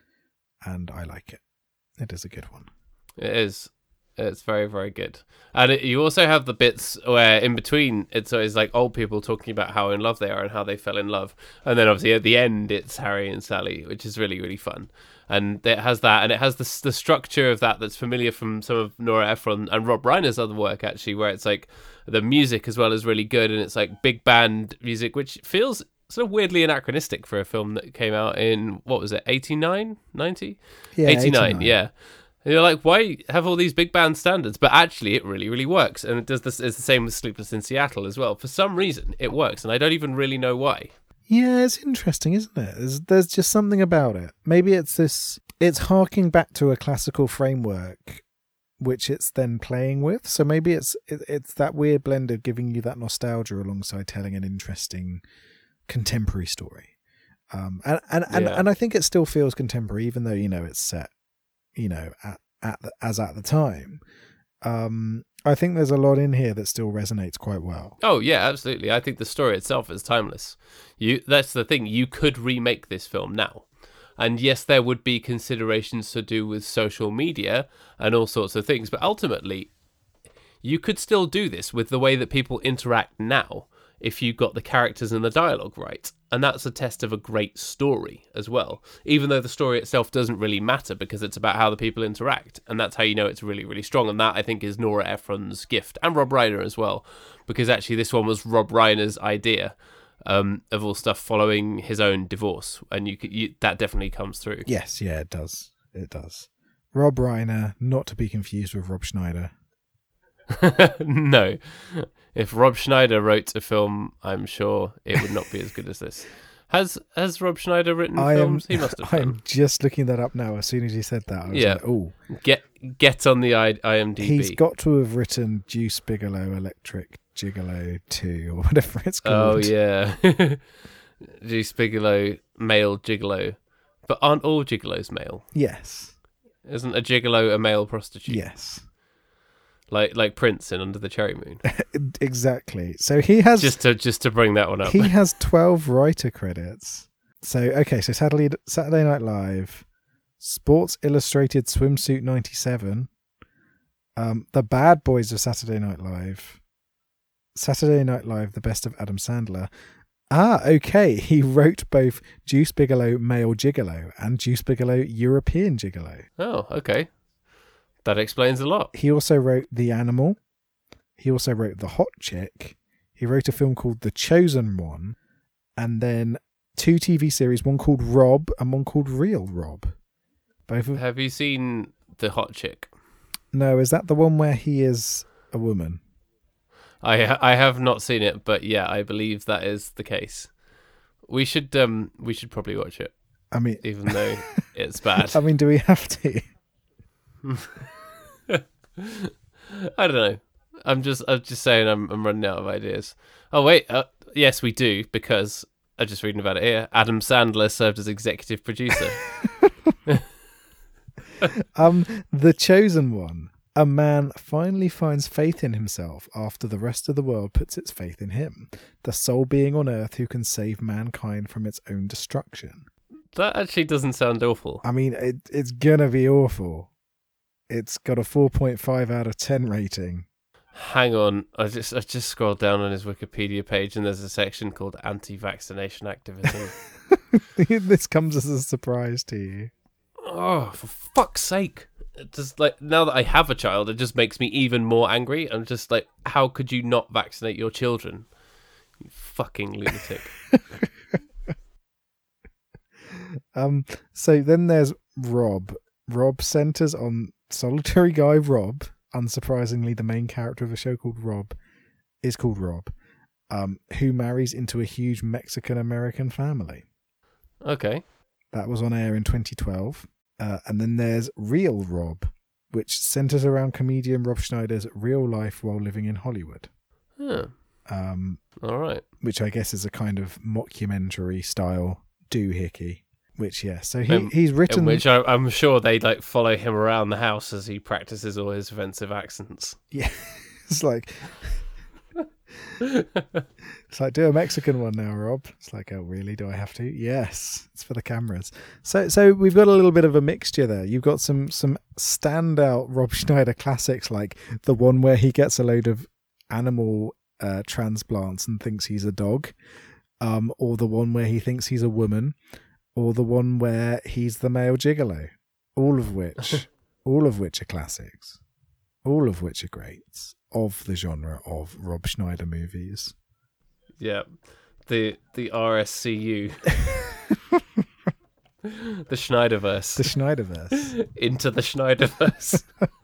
and I like it. It is a good one. It is. It's very, very good. And you also have the bits where in between it's always like old people talking about how in love they are and how they fell in love. And then obviously at the end it's Harry and Sally, which is really, really fun. And it has that, and it has the structure of that's familiar from some of Nora Ephron and Rob Reiner's other work, actually, where it's like the music as well is really good, and it's like big band music, which feels sort of weirdly anachronistic for a film that came out in, what was it, 89, 90? Yeah, 89, yeah. And you're like, why have all these big band standards? But actually, it really, really works. And it does this. It's the same with Sleepless in Seattle as well. For some reason, it works, and I don't even really know why. Yeah, it's interesting, isn't it? There's just something about it. Maybe it's harking back to a classical framework, which it's then playing with. So maybe it's that weird blend of giving you that nostalgia alongside telling an interesting contemporary story. And I think it still feels contemporary, even though, you know, it's set, you know, at the time. I think there's a lot in here that still resonates quite well. Oh yeah, absolutely. I think the story itself is timeless. That's the thing. You could remake this film now. And yes, there would be considerations to do with social media and all sorts of things, but ultimately, you could still do this with the way that people interact now if you got the characters and the dialogue right. And that's a test of a great story as well, even though the story itself doesn't really matter because it's about how the people interact. And that's how you know it's really, really strong. And that, I think, is Nora Ephron's gift, and Rob Reiner as well, because actually this one was Rob Reiner's idea. Of all stuff following his own divorce, and you that definitely comes through. Yes, yeah, it does. It does. Rob Reiner, not to be confused with Rob Schneider. No, if Rob Schneider wrote a film, I'm sure it would not be as good as this. Has Rob Schneider written films? He must have. I'm just looking that up now. As soon as you said that, I was like, "Oh, get on the IMDb." He's got to have written Deuce Bigalow, Electric Gigolo 2, or whatever it's called. Oh yeah, Deuce Bigalow, male gigolo, but aren't all gigolos male? Yes. Isn't a gigolo a male prostitute? Yes. Like Prince in Under the Cherry Moon. Exactly. So he has just to bring that one up. He has 12 writer credits. So okay, so Saturday Night Live, Sports Illustrated Swimsuit 97, The Bad Boys of Saturday Night Live, Saturday Night Live, The Best of Adam Sandler. Okay. He wrote both Deuce Bigalow, Male Gigolo, and Deuce Bigalow, European Gigolo. Oh, okay. That explains a lot. He also wrote The Animal. He also wrote The Hot Chick. He wrote a film called The Chosen One. And then 2 TV series, one called Rob and one called Real Rob. Have you seen The Hot Chick? No, is that the one where he is a woman? I have not seen it, but yeah, I believe that is the case. We should probably watch it, I mean, even though it's bad. I mean, do we have to? I don't know. I'm just saying I'm running out of ideas. Oh wait, yes we do, because I'm just reading about it here. Adam Sandler served as executive producer. The Chosen One. A man finally finds faith in himself after the rest of the world puts its faith in him, the sole being on Earth who can save mankind from its own destruction. That actually doesn't sound awful. I mean, it's gonna be awful. It's got a 4.5 out of 10 rating. Hang on, I just scrolled down on his Wikipedia page and there's a section called anti-vaccination activism. This comes as a surprise to you. Oh, for fuck's sake. It just, like, now that I have a child, it just makes me even more angry. I'm just like, how could you not vaccinate your children? You fucking lunatic. So then there's Rob. Rob centers on solitary guy Rob. Unsurprisingly, the main character of a show called Rob is called Rob, who marries into a huge Mexican-American family. Okay. That was on air in 2012. And then there's Real Rob, which centers around comedian Rob Schneider's real life while living in Hollywood. Huh. All right. Which I guess is a kind of mockumentary style doohickey. Which, yeah, so he's written... In which I'm sure they like follow him around the house as he practices all his offensive accents. Yeah, it's like... It's like, do a Mexican one now, Rob. It's like, oh, really? Do I have to? Yes, it's for the cameras. So we've got a little bit of a mixture there. You've got some standout Rob Schneider classics, like the one where he gets a load of animal transplants and thinks he's a dog, or the one where he thinks he's a woman, or the one where he's the male gigolo. All of which are classics. All of which are greats of the genre of Rob Schneider movies. Yeah, the RSCU, the Schneiderverse, the Schneiderverse, into the Schneiderverse.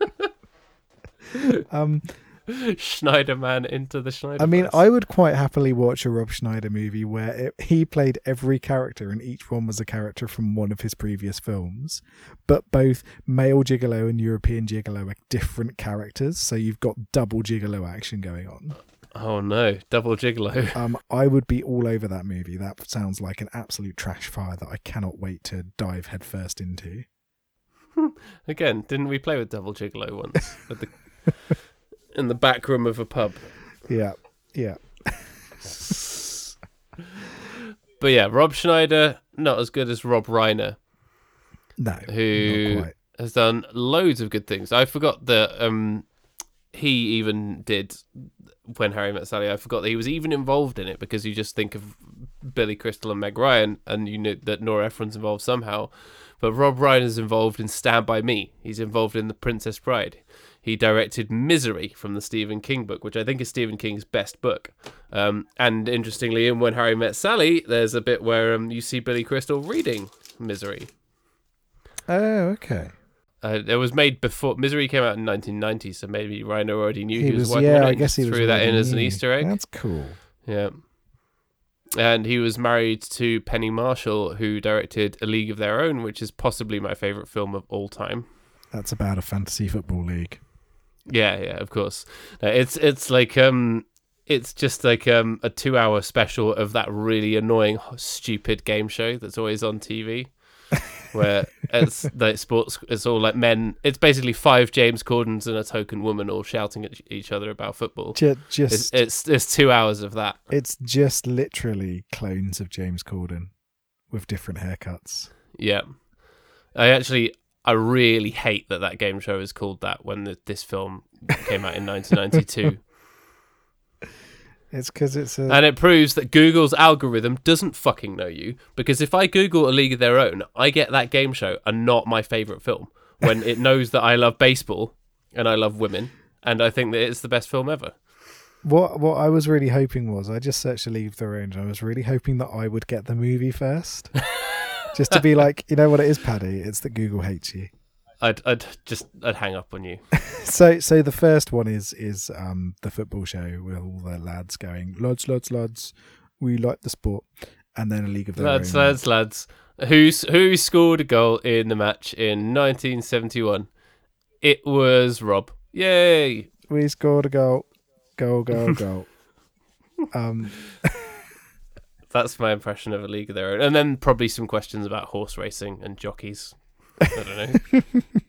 Schneiderman into the Schneiderverse. I mean, I would quite happily watch a Rob Schneider movie where he played every character and each one was a character from one of his previous films, but both male gigolo and European gigolo are different characters, so you've got double gigolo action going on. Oh no, double gigolo. I would be all over that movie. That sounds like an absolute trash fire that I cannot wait to dive headfirst into. Again, didn't we play with double gigolo once? In the back room of a pub. Yeah. But yeah, Rob Schneider, not as good as Rob Reiner. No, who not quite. has done loads of good things. I forgot that he even did When Harry Met Sally. I forgot that he was even involved in it, because you just think of Billy Crystal and Meg Ryan and you know that Nora Ephron's involved somehow. But Rob Reiner's involved in Stand By Me. He's involved in The Princess Bride. He directed Misery from the Stephen King book, which I think is Stephen King's best book. And interestingly, in When Harry Met Sally, there's a bit where you see Billy Crystal reading Misery. Oh, okay. It was made before Misery came out in 1990, so maybe Reiner already knew he was working yeah, on it. I guess he threw that in as an new. Easter egg. That's cool. Yeah. And he was married to Penny Marshall, who directed A League of Their Own, which is possibly my favourite film of all time. That's about a fantasy football league. Yeah, of course. It's like it's just like a 2-hour special of that really annoying, stupid game show that's always on TV, where it's like sports. It's all like men. It's basically 5 James Cordens and a token woman all shouting at each other about football. It's 2 hours of that. It's just literally clones of James Corden with different haircuts. Yeah, I really hate that game show is called that when this film came out in 1992. It's because and it proves that Google's algorithm doesn't fucking know you, because if I Google A League of Their Own, I get that game show and not my favourite film, when it knows that I love baseball and I love women and I think that it's the best film ever. What I was really hoping was, I just searched A League of Their Own and I was really hoping that I would get the movie first. Just to be like, you know what it is, Paddy? It's that Google hates you. I'd hang up on you. So the first one is the football show with all the lads going, lads, we like the sport. and then A League of Their Own. Lads. Who scored a goal in the match in 1971? It was Rob. Yay! We scored a goal. Goal. That's my impression of A League of Their Own. And then probably some questions about horse racing and jockeys. I don't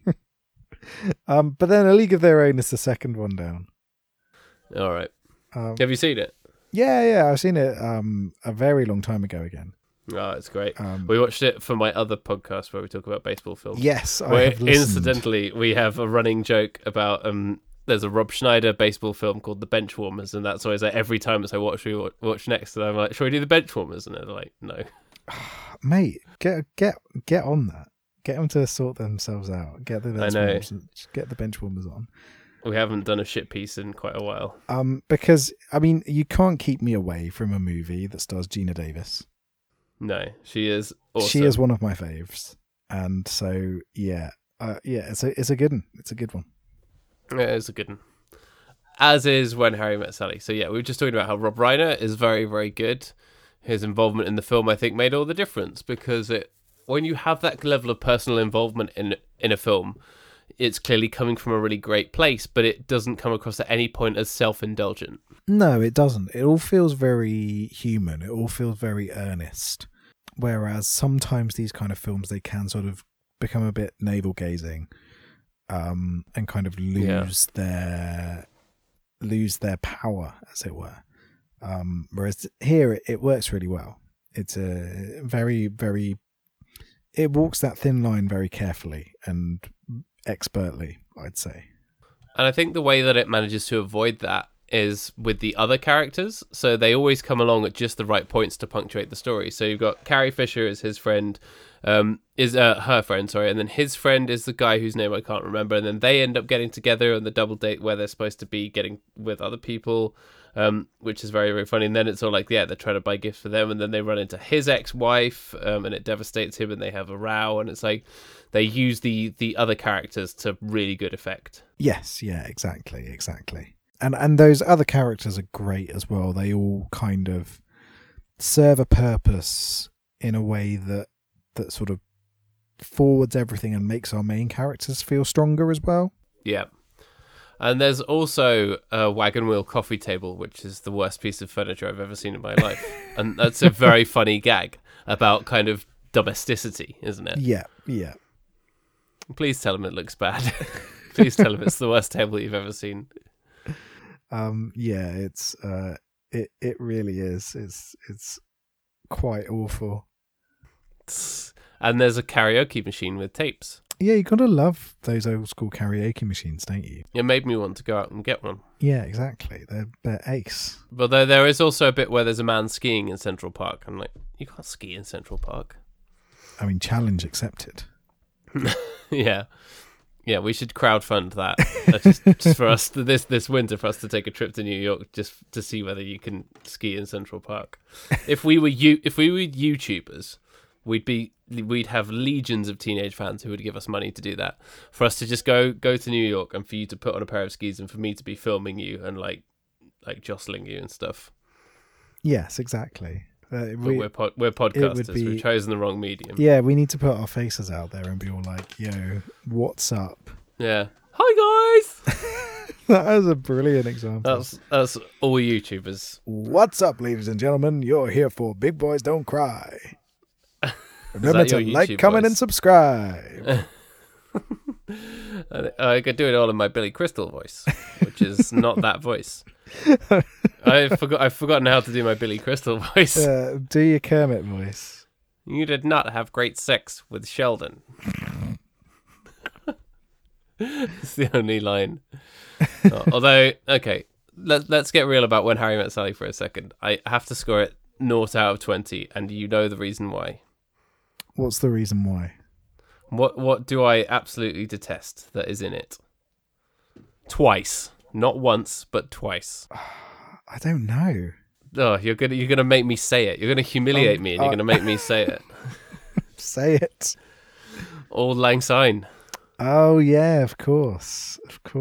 know. But then A League of Their Own is the second one down. All right. Have you seen it? Yeah. I've seen it a very long time ago again. Oh, it's great. We watched it for my other podcast where we talk about baseball films. Yes, I have listened. Incidentally, we have a running joke about there's a Rob Schneider baseball film called The Benchwarmers, and that's always like every time as I watch next, and I'm like, should we do The Benchwarmers? And they're like, no. Mate, get on that. Get them to sort themselves out. Get the Benchwarmers on. We haven't done a shit piece in quite a while. Because I mean, you can't keep me away from a movie that stars Gina Davis. No, she is awesome. She is one of my faves, and so it's a good one. It's a good one. Yeah, it's a good one. As is When Harry Met Sally. So yeah, we were just talking about how Rob Reiner is very, very good. His involvement in the film, I think, made all the difference, because when you have that level of personal involvement in a film, it's clearly coming from a really great place, but it doesn't come across at any point as self-indulgent. No, it doesn't. It all feels very human. It all feels very earnest. Whereas sometimes these kind of films, they can sort of become a bit navel-gazing, and kind of lose their power, as it were. Whereas here, it works really well. It's a very, very... It walks that thin line very carefully and expertly, I'd say. And I think the way that it manages to avoid that is with the other characters. So they always come along at just the right points to punctuate the story. So you've got Carrie Fisher as his friend, her friend, sorry, and then his friend is the guy whose name I can't remember, and then they end up getting together on the double date where they're supposed to be getting with other people, which is very, very funny. And then it's all like, they're trying to buy gifts for them, and then they run into his ex-wife, and it devastates him, and they have a row, and it's like they use the other characters to really good effect. Yes, yeah, exactly. And those other characters are great as well. They all kind of serve a purpose in a way that sort of forwards everything and makes our main characters feel stronger as well. Yeah. And there's also a wagon wheel coffee table, which is the worst piece of furniture I've ever seen in my life. And that's a very funny gag about kind of domesticity, isn't it? Yeah. Please tell him it looks bad. Please tell him it's the worst table you've ever seen. It's it really is. It's quite awful. And there's a karaoke machine with tapes. Yeah, you gotta love those old school karaoke machines, don't you? It made me want to go out and get one. Yeah, exactly. They're ace. But there is also a bit where there's a man skiing in Central Park. I'm like, you can't ski in Central Park. I mean, challenge accepted. Yeah, we should crowdfund that just for us this winter, for us to take a trip to New York just to see whether you can ski in Central Park. If we were YouTubers, we'd have legions of teenage fans who would give us money to do that. For us to just go to New York and for you to put on a pair of skis and for me to be filming you and like jostling you and stuff. Yes, exactly. We're podcasters. We've chosen the wrong medium. Yeah, we need to put our faces out there and be all like, yo, what's up? Yeah. Hi, guys! That was a brilliant example. That's all YouTubers. What's up, ladies and gentlemen? You're here for Big Boys Don't Cry. Remember to like, comment, and subscribe. I could do it all in my Billy Crystal voice, which is not that voice. I've forgotten how to do my Billy Crystal voice. Do your Kermit voice. You did not have great sex with Sheldon. It's the only line. Although, okay, let's get real about When Harry Met Sally for a second. I have to score it 0 out of 20, and you know the reason why. What's the reason why? What do I absolutely detest that is in it? Twice. Not once, but twice. I don't know. Oh, you're gonna make me say it. You're gonna humiliate me, and you're gonna make me say it. Say it. Auld Lang Syne. Oh yeah, of course.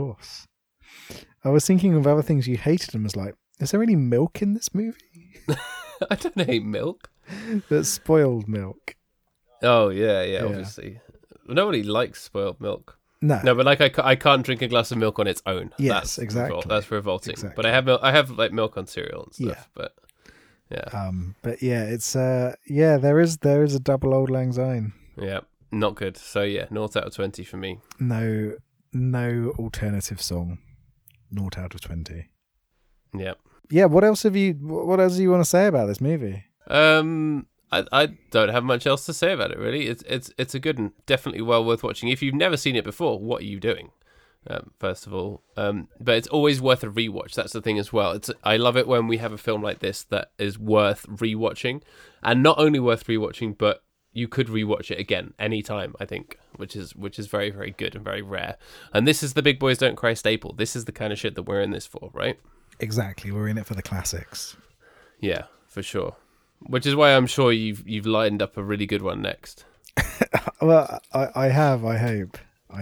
I was thinking of other things you hated and was like, is there any milk in this movie? I don't hate milk. That's spoiled milk. Oh yeah, obviously. Nobody likes spoiled milk. No, but like I can't drink a glass of milk on its own. Yes, exactly. That's revolting. Exactly. But I have like milk on cereal and stuff. Yeah. But yeah. But yeah, it's there is a double Old Lang Syne. Yeah, not good. So yeah, 0 out of 20 for me. No alternative song. 0 out of 20. Yeah. Yeah. What else do you want to say about this movie? I don't have much else to say about it really. It's a good and definitely well worth watching. If you've never seen it before, what are you doing? First of all, but it's always worth a rewatch. That's the thing as well. I love it when we have a film like this that is worth rewatching, and not only worth rewatching, but you could rewatch it again anytime. I think, which is very, very good and very rare. And this is the Big Boys Don't Cry staple. This is the kind of shit that we're in this for, right? Exactly. We're in it for the classics. Yeah, for sure. Which is why I'm sure you've lined up a really good one next. Well, I have. I hope.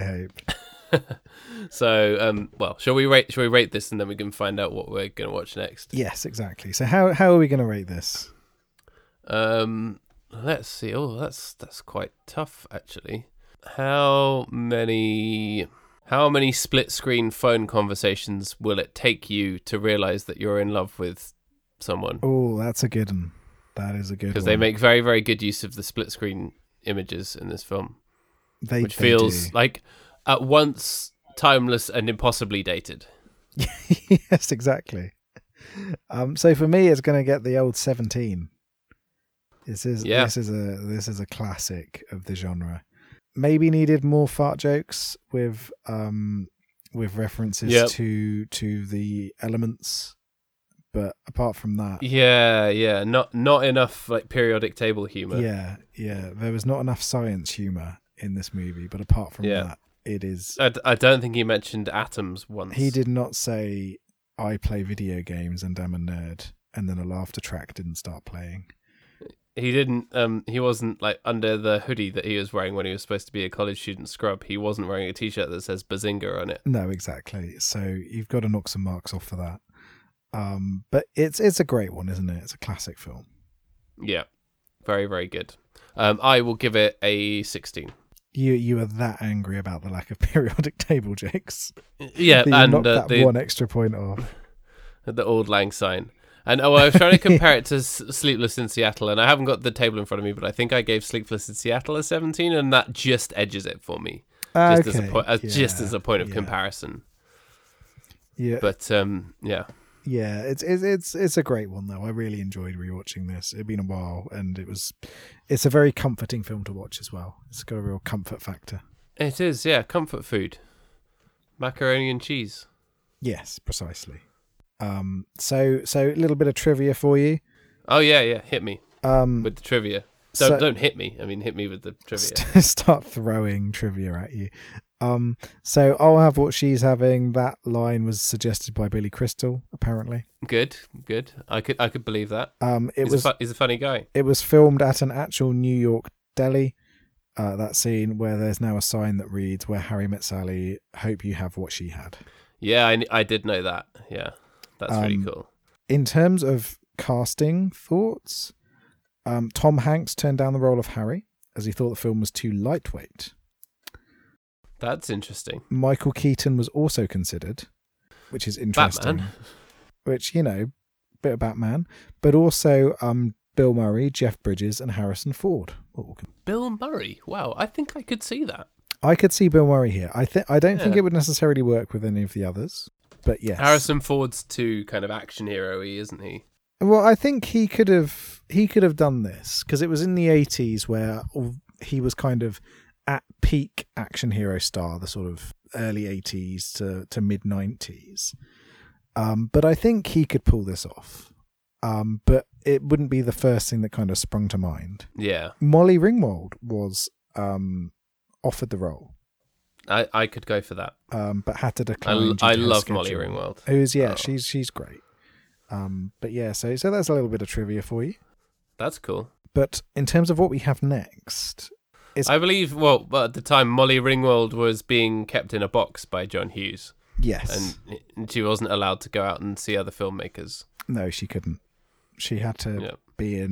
So, shall we rate this and then we can find out what we're going to watch next? Yes, exactly. So how are we going to rate this? Let's see. Oh, that's quite tough actually. How many split screen phone conversations will it take you to realize that you're in love with someone? Oh, that's a good one. That is a good one. Because they make very, very good use of the split screen images in this film. Which feels like at once timeless and impossibly dated. Yes, exactly. So for me, it's going to get the old 17. This is a classic of the genre. Maybe needed more fart jokes with references to the elements, but apart from that, not enough like periodic table humor. Yeah, there was not enough science humor in this movie, but apart from that, it is. I don't think he mentioned atoms once. He did not say, "I play video games and I'm a nerd," and then a laughter track didn't start playing. He didn't. He wasn't like under the hoodie that he was wearing when he was supposed to be a college student scrub. He wasn't wearing a T-shirt that says Bazinga on it. No, exactly. So you've got to knock some marks off for that. But it's a great one, isn't it? It's a classic film. Yeah, very, very good. I will give it a 16. You are that angry about the lack of periodic table jokes. Yeah, and knocked that one extra point off. The Auld Lang Syne. And I was trying to compare it to Sleepless in Seattle, and I haven't got the table in front of me, but I think I gave Sleepless in Seattle a 17, and that just edges it for me, just as a point of comparison. Yeah, but yeah. Yeah, it's a great one though. I really enjoyed rewatching this. It'd been a while, and it's a very comforting film to watch as well. It's got a real comfort factor. It is, yeah, comfort food, macaroni and cheese. Yes, precisely. So a little bit of trivia for you. Oh yeah, hit me with the trivia. Don't hit me. I mean, hit me with the trivia. Start throwing trivia at you. So I'll have what she's having. That line was suggested by Billy Crystal, apparently. Good. I could believe that. He's a funny guy. It was filmed at an actual New York deli. That scene where there's now a sign that reads, "Where Harry met Sally. Hope you have what she had." Yeah, I did know that. Yeah, that's really cool. In terms of casting thoughts, Tom Hanks turned down the role of Harry as he thought the film was too lightweight. That's interesting. Michael Keaton was also considered, which is interesting. Batman. Which, bit of Batman. But also Bill Murray, Jeff Bridges, and Harrison Ford. Bill Murray? Wow, I think I could see that. I could see Bill Murray here. I don't think it would necessarily work with any of the others, but yes. Harrison Ford's too kind of action hero-y, isn't he? Well, I think he could have done this because it was in the 80s where he was kind of at peak action hero star, the sort of early 80s to mid 90s. But I think he could pull this off. But it wouldn't be the first thing that kind of sprung to mind. Yeah. Molly Ringwald was offered the role. I could go for that. But had to decline. I love Molly Ringwald. She's great. But yeah, so that's a little bit of trivia for you. That's cool. But in terms of what we have next, I believe, at the time, Molly Ringwald was being kept in a box by John Hughes. Yes. And she wasn't allowed to go out and see other filmmakers. No, she couldn't. She had to be in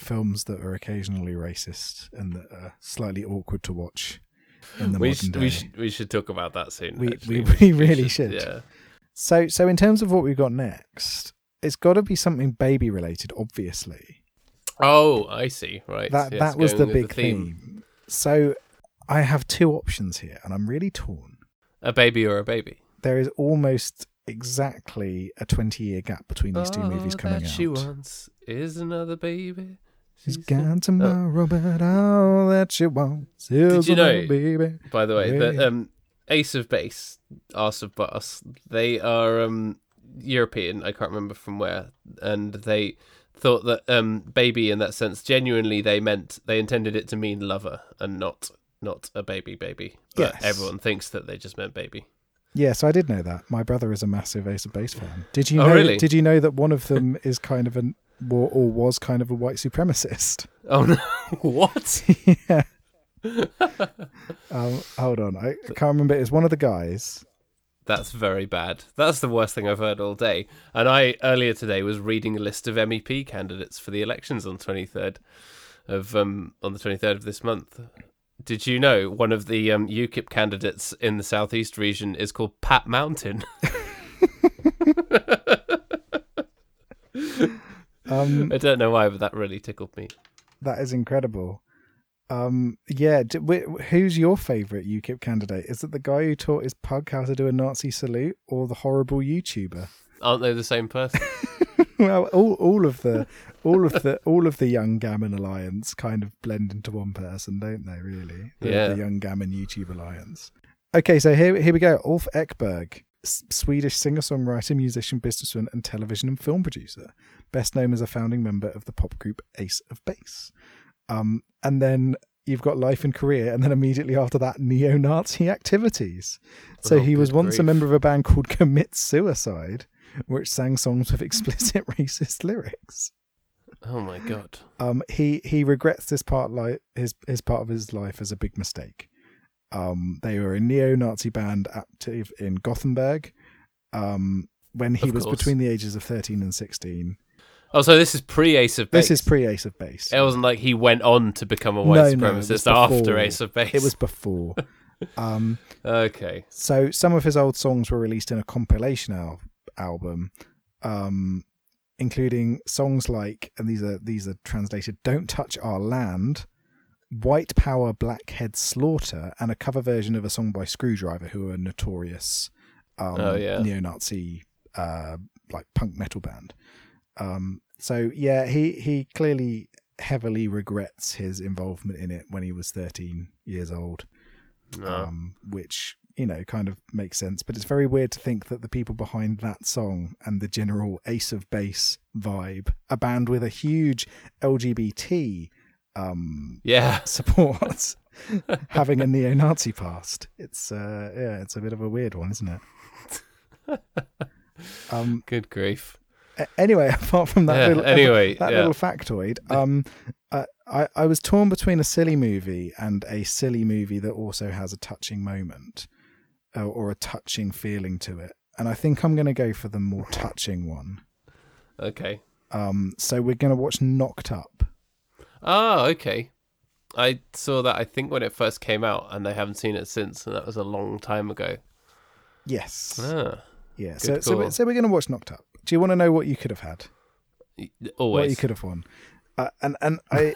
films that are occasionally racist and that are slightly awkward to watch in the we modern day. we should talk about that soon. We really should. Yeah. So in terms of what we've got next, it's got to be something baby related, obviously. Oh, I see. Right. That was the big theme. So I have two options here, and I'm really torn. A baby or a baby? There is almost exactly a 20-year gap between these two movies coming that out. she wants is another baby. She's gone tomorrow, but all that she wants is Did you know, another baby. By the way, that Ace of Base, Arse of Bass, they are European. I can't remember from where, and they thought that baby in that sense genuinely they intended it to mean lover and not a baby. But yes. Everyone thinks that they just meant baby. Yes, I did know that. My brother is a massive Ace of Base fan. Did you Oh, know? really? Did you know that one of them is kind of or was kind of a white supremacist? Oh no! What? Yeah. Hold on, I can't remember. It's one of the guys. That's very bad. That's the worst thing I've heard all day. And I earlier today was reading a list of MEP candidates for the elections on the 23rd of this month. Did you know one of the UKIP candidates in the southeast region is called Pat Mountain? I don't know why, but that really tickled me. That is incredible. Yeah, who's your favourite UKIP candidate? Is it the guy who taught his pug how to do a Nazi salute, or the horrible YouTuber? Aren't they the same person? Well, all of the Young Gammon Alliance kind of blend into one person, don't they? Really, the Young Gammon YouTube Alliance. Okay, so here we go. Ulf Ekberg, Swedish singer-songwriter, musician, businessman, and television and film producer, best known as a founding member of the pop group Ace of Base. And then you've got life and career, and then immediately after that, neo-Nazi activities. So he was once a member of a band called Commit Suicide, which sang songs with explicit racist lyrics. Oh my god! He regrets this part, his part of his life as a big mistake. They were a neo-Nazi band active in Gothenburg when he was between the ages of 13 and 16. Oh, so this is pre-Ace of Base? This is pre-Ace of Base. It wasn't like he went on to become a white supremacist after Ace of Base. It was before. Okay. So some of his old songs were released in a compilation album, including songs like, and these are translated, "Don't Touch Our Land," "White Power, Blackhead Slaughter," and a cover version of a song by Screwdriver, who are a notorious neo-Nazi like punk metal band. So yeah, he clearly heavily regrets his involvement in it when he was 13 years old, which, you know, kind of makes sense. But it's very weird to think that the people behind that song and the general Ace of Base vibe, a band with a huge LGBT support, having a neo-Nazi past. It's it's a bit of a weird one, isn't it? Good grief. Anyway, apart from that little factoid, I was torn between a silly movie and a silly movie that also has a touching moment or a touching feeling to it, and I think I'm going to go for the more touching one. Okay. So we're going to watch Knocked Up. Oh, okay. I saw that, I think, when it first came out, and I haven't seen it since, and that was a long time ago. Yes. Yeah. So we're going to watch Knocked Up. Do you want to know what you could have had? Always. What you could have won. And I...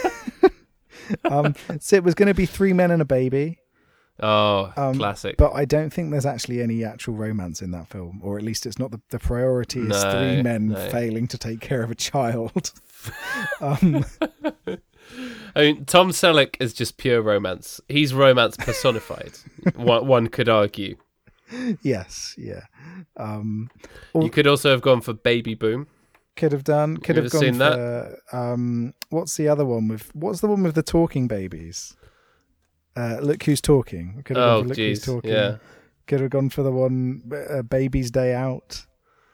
so it was going to be Three Men and a Baby. Oh, classic. But I don't think there's actually any actual romance in that film, or at least it's not the priority is three men failing to take care of a child. I mean, Tom Selleck is just pure romance. He's romance personified, one could argue. Yes, yeah. You could also have gone for Baby Boom. Could have gone for that? What's the other one what's the one with the talking babies? Look Who's Talking. Could have gone for Look Who's Talking. Yeah. Could have gone for the one Baby's Day Out.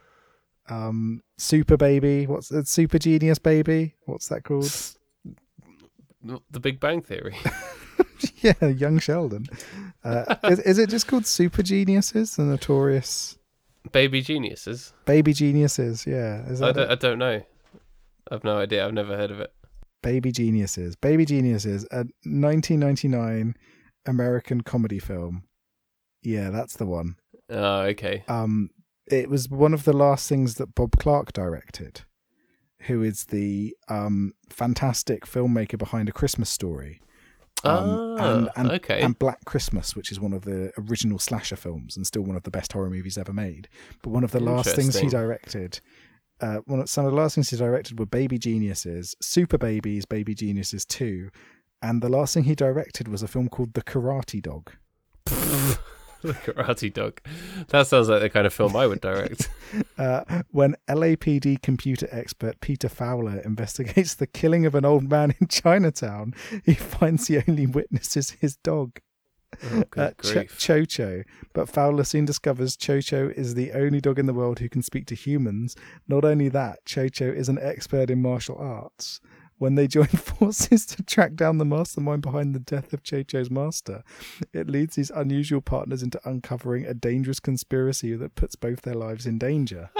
Super Baby. What's it? Super Genius Baby? What's that called? The Big Bang Theory. Yeah, Young Sheldon. Is it just called Super Geniuses? The Notorious Baby Geniuses? Baby Geniuses, yeah. I don't know. I've no idea. I've never heard of it. Baby Geniuses. Baby Geniuses, a 1999 American comedy film. Yeah, that's the one. Oh, okay. It was one of the last things that Bob Clark directed, who is the fantastic filmmaker behind A Christmas Story. Okay. And Black Christmas, which is one of the original slasher films and still one of the best horror movies ever made. But one of the last things he directed, some of the last things he directed were Baby Geniuses, Super Babies, Baby Geniuses 2, and the last thing he directed was a film called The Karate Dog. The Karate Dog. That sounds like the kind of film I would direct. When LAPD computer expert Peter Fowler investigates the killing of an old man in Chinatown, he finds the only witness is his dog, Cho-Cho. But Fowler soon discovers Cho-Cho is the only dog in the world who can speak to humans. Not only that, Cho-Cho is an expert in martial arts. When they join forces to track down the mastermind behind the death of Cho-Cho's master, it leads these unusual partners into uncovering a dangerous conspiracy that puts both their lives in danger.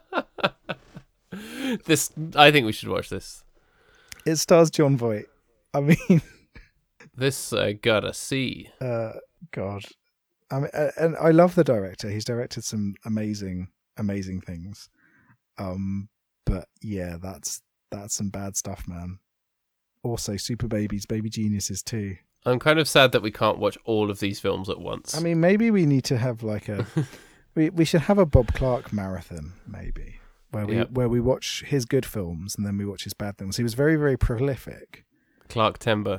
I think we should watch this. It stars Jon Voight. I mean... This I gotta see. God. I mean, and I love the director. He's directed some amazing, amazing things. But yeah, that's some bad stuff, man. Also, Super Babies, Baby Geniuses too. I'm kind of sad that we can't watch all of these films at once. I mean, maybe we need to have like a... we should have a Bob Clark marathon, maybe, where we watch his good films and then we watch his bad films. He was very, very prolific. Clark Tember.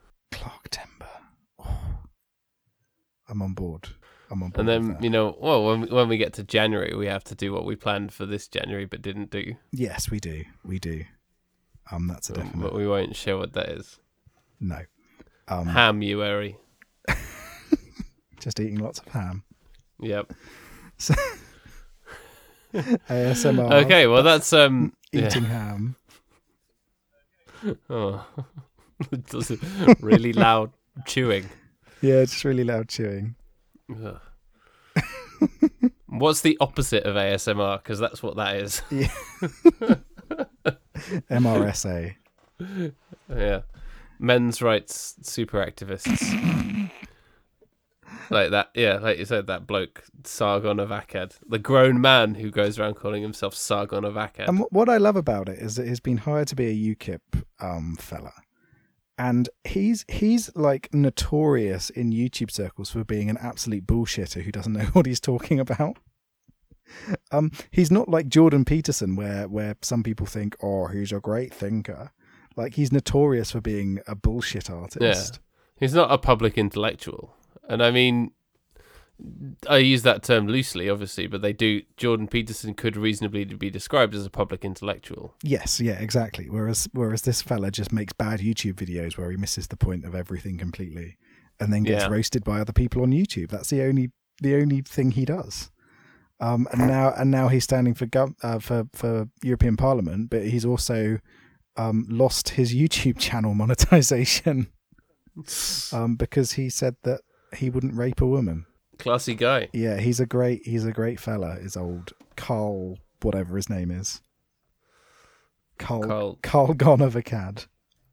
Oh, I'm on board. And then, when we get to January, we have to do what we planned for this January but didn't do. Yes, we do. That's a definite. But we won't share what that is. No. Hamuary. Just eating lots of ham. Yep. So, ASMR. Okay, well that's eating ham. Oh. It does really loud chewing. Yeah, just really loud chewing. What's the opposite of ASMR? Because that's what that is. Yeah. MRSA. Yeah. Men's rights super activists. Like that, yeah, like you said, that bloke, Sargon of Akkad. The grown man who goes around calling himself Sargon of Akkad. And what I love about it is that he's been hired to be a UKIP fella. And he's like notorious in YouTube circles for being an absolute bullshitter who doesn't know what he's talking about. He's not like Jordan Peterson, where some people think, oh, he's a great thinker. Like, he's notorious for being a bullshit artist. Yeah. He's not a public intellectual. And I mean, I use that term loosely, obviously, but Jordan Peterson could reasonably be described as a public intellectual. Yes, yeah, exactly. Whereas this fella just makes bad YouTube videos where he misses the point of everything completely and then gets roasted by other people on YouTube. That's the only thing he does. And now he's standing for European Parliament, but he's also lost his YouTube channel monetization because he said that he wouldn't rape a woman. Classy guy. Yeah, he's a great fella. Is old Carl, whatever his name is. Carl Gone of a Cad.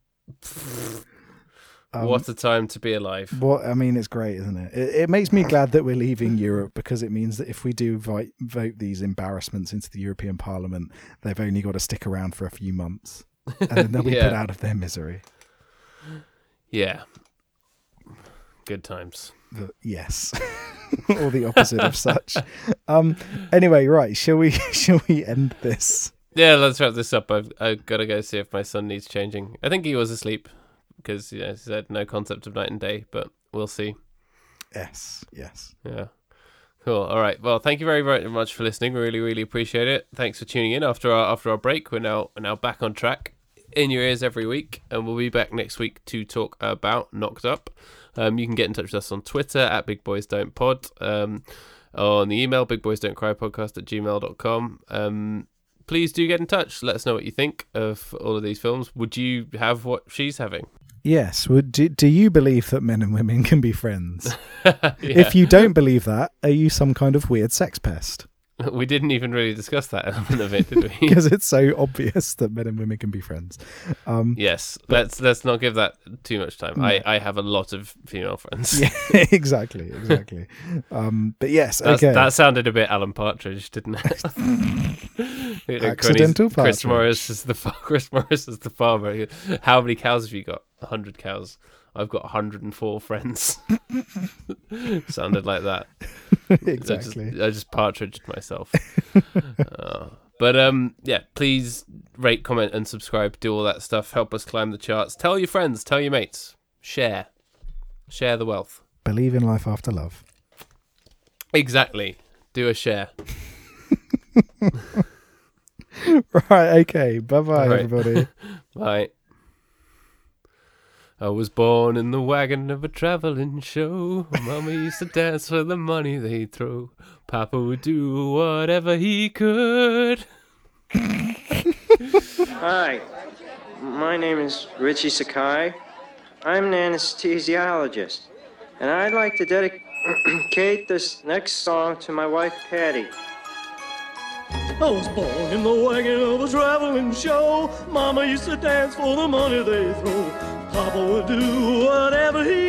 What a time to be alive. I mean, it's great, isn't it? It makes me glad that we're leaving Europe, because it means that if we do vote these embarrassments into the European Parliament, they've only got to stick around for a few months, and then they'll be put out of their misery. Yeah. Good times. Yes. Or the opposite of such. Anyway, right, shall we end this? Yeah, let's wrap this up. I've got to go see if my son needs changing. I think he was asleep because he said no concept of night and day, but we'll see. Yes. Yeah. Cool. All right. Well, thank you very, very much for listening. We really, really appreciate it. Thanks for tuning in after our break. We're now back on track in your ears every week, and we'll be back next week to talk about Knocked Up. You can get in touch with us on Twitter at BigBoysDon'tPod, on the email bigboysdon'tcrypodcast@gmail.com. Please do get in touch. Let us know what you think of all of these films. Would you have what she's having? Yes. Do you believe that men and women can be friends? If you don't believe that, are you some kind of weird sex pest? We didn't even really discuss that element of it, did we? Because it's so obvious that men and women can be friends. Yes, let's not give that too much time. No. I have a lot of female friends. Yeah, exactly. But yes, okay. That sounded a bit Alan Partridge, didn't it? Accidental Chris Partridge. Morris is the farmer. How many cows have you got? 100 cows. I've got 104 friends. Sounded like that. Exactly. I just partridged myself. But yeah, please rate, comment, and subscribe. Do all that stuff. Help us climb the charts. Tell your friends. Tell your mates. Share the wealth. Believe in life after love. Exactly. Do a share. Right. Okay. Bye-bye, Right. everybody. Bye. I was born in the wagon of a traveling show. Mama used to dance for the money they'd throw. Papa would do whatever he could. Hi, my name is Richie Sakai. I'm an anesthesiologist, and I'd like to dedicate this next song to my wife, Patty. I was born in the wagon of a traveling show. Mama used to dance for the money they throw. Papa would do whatever he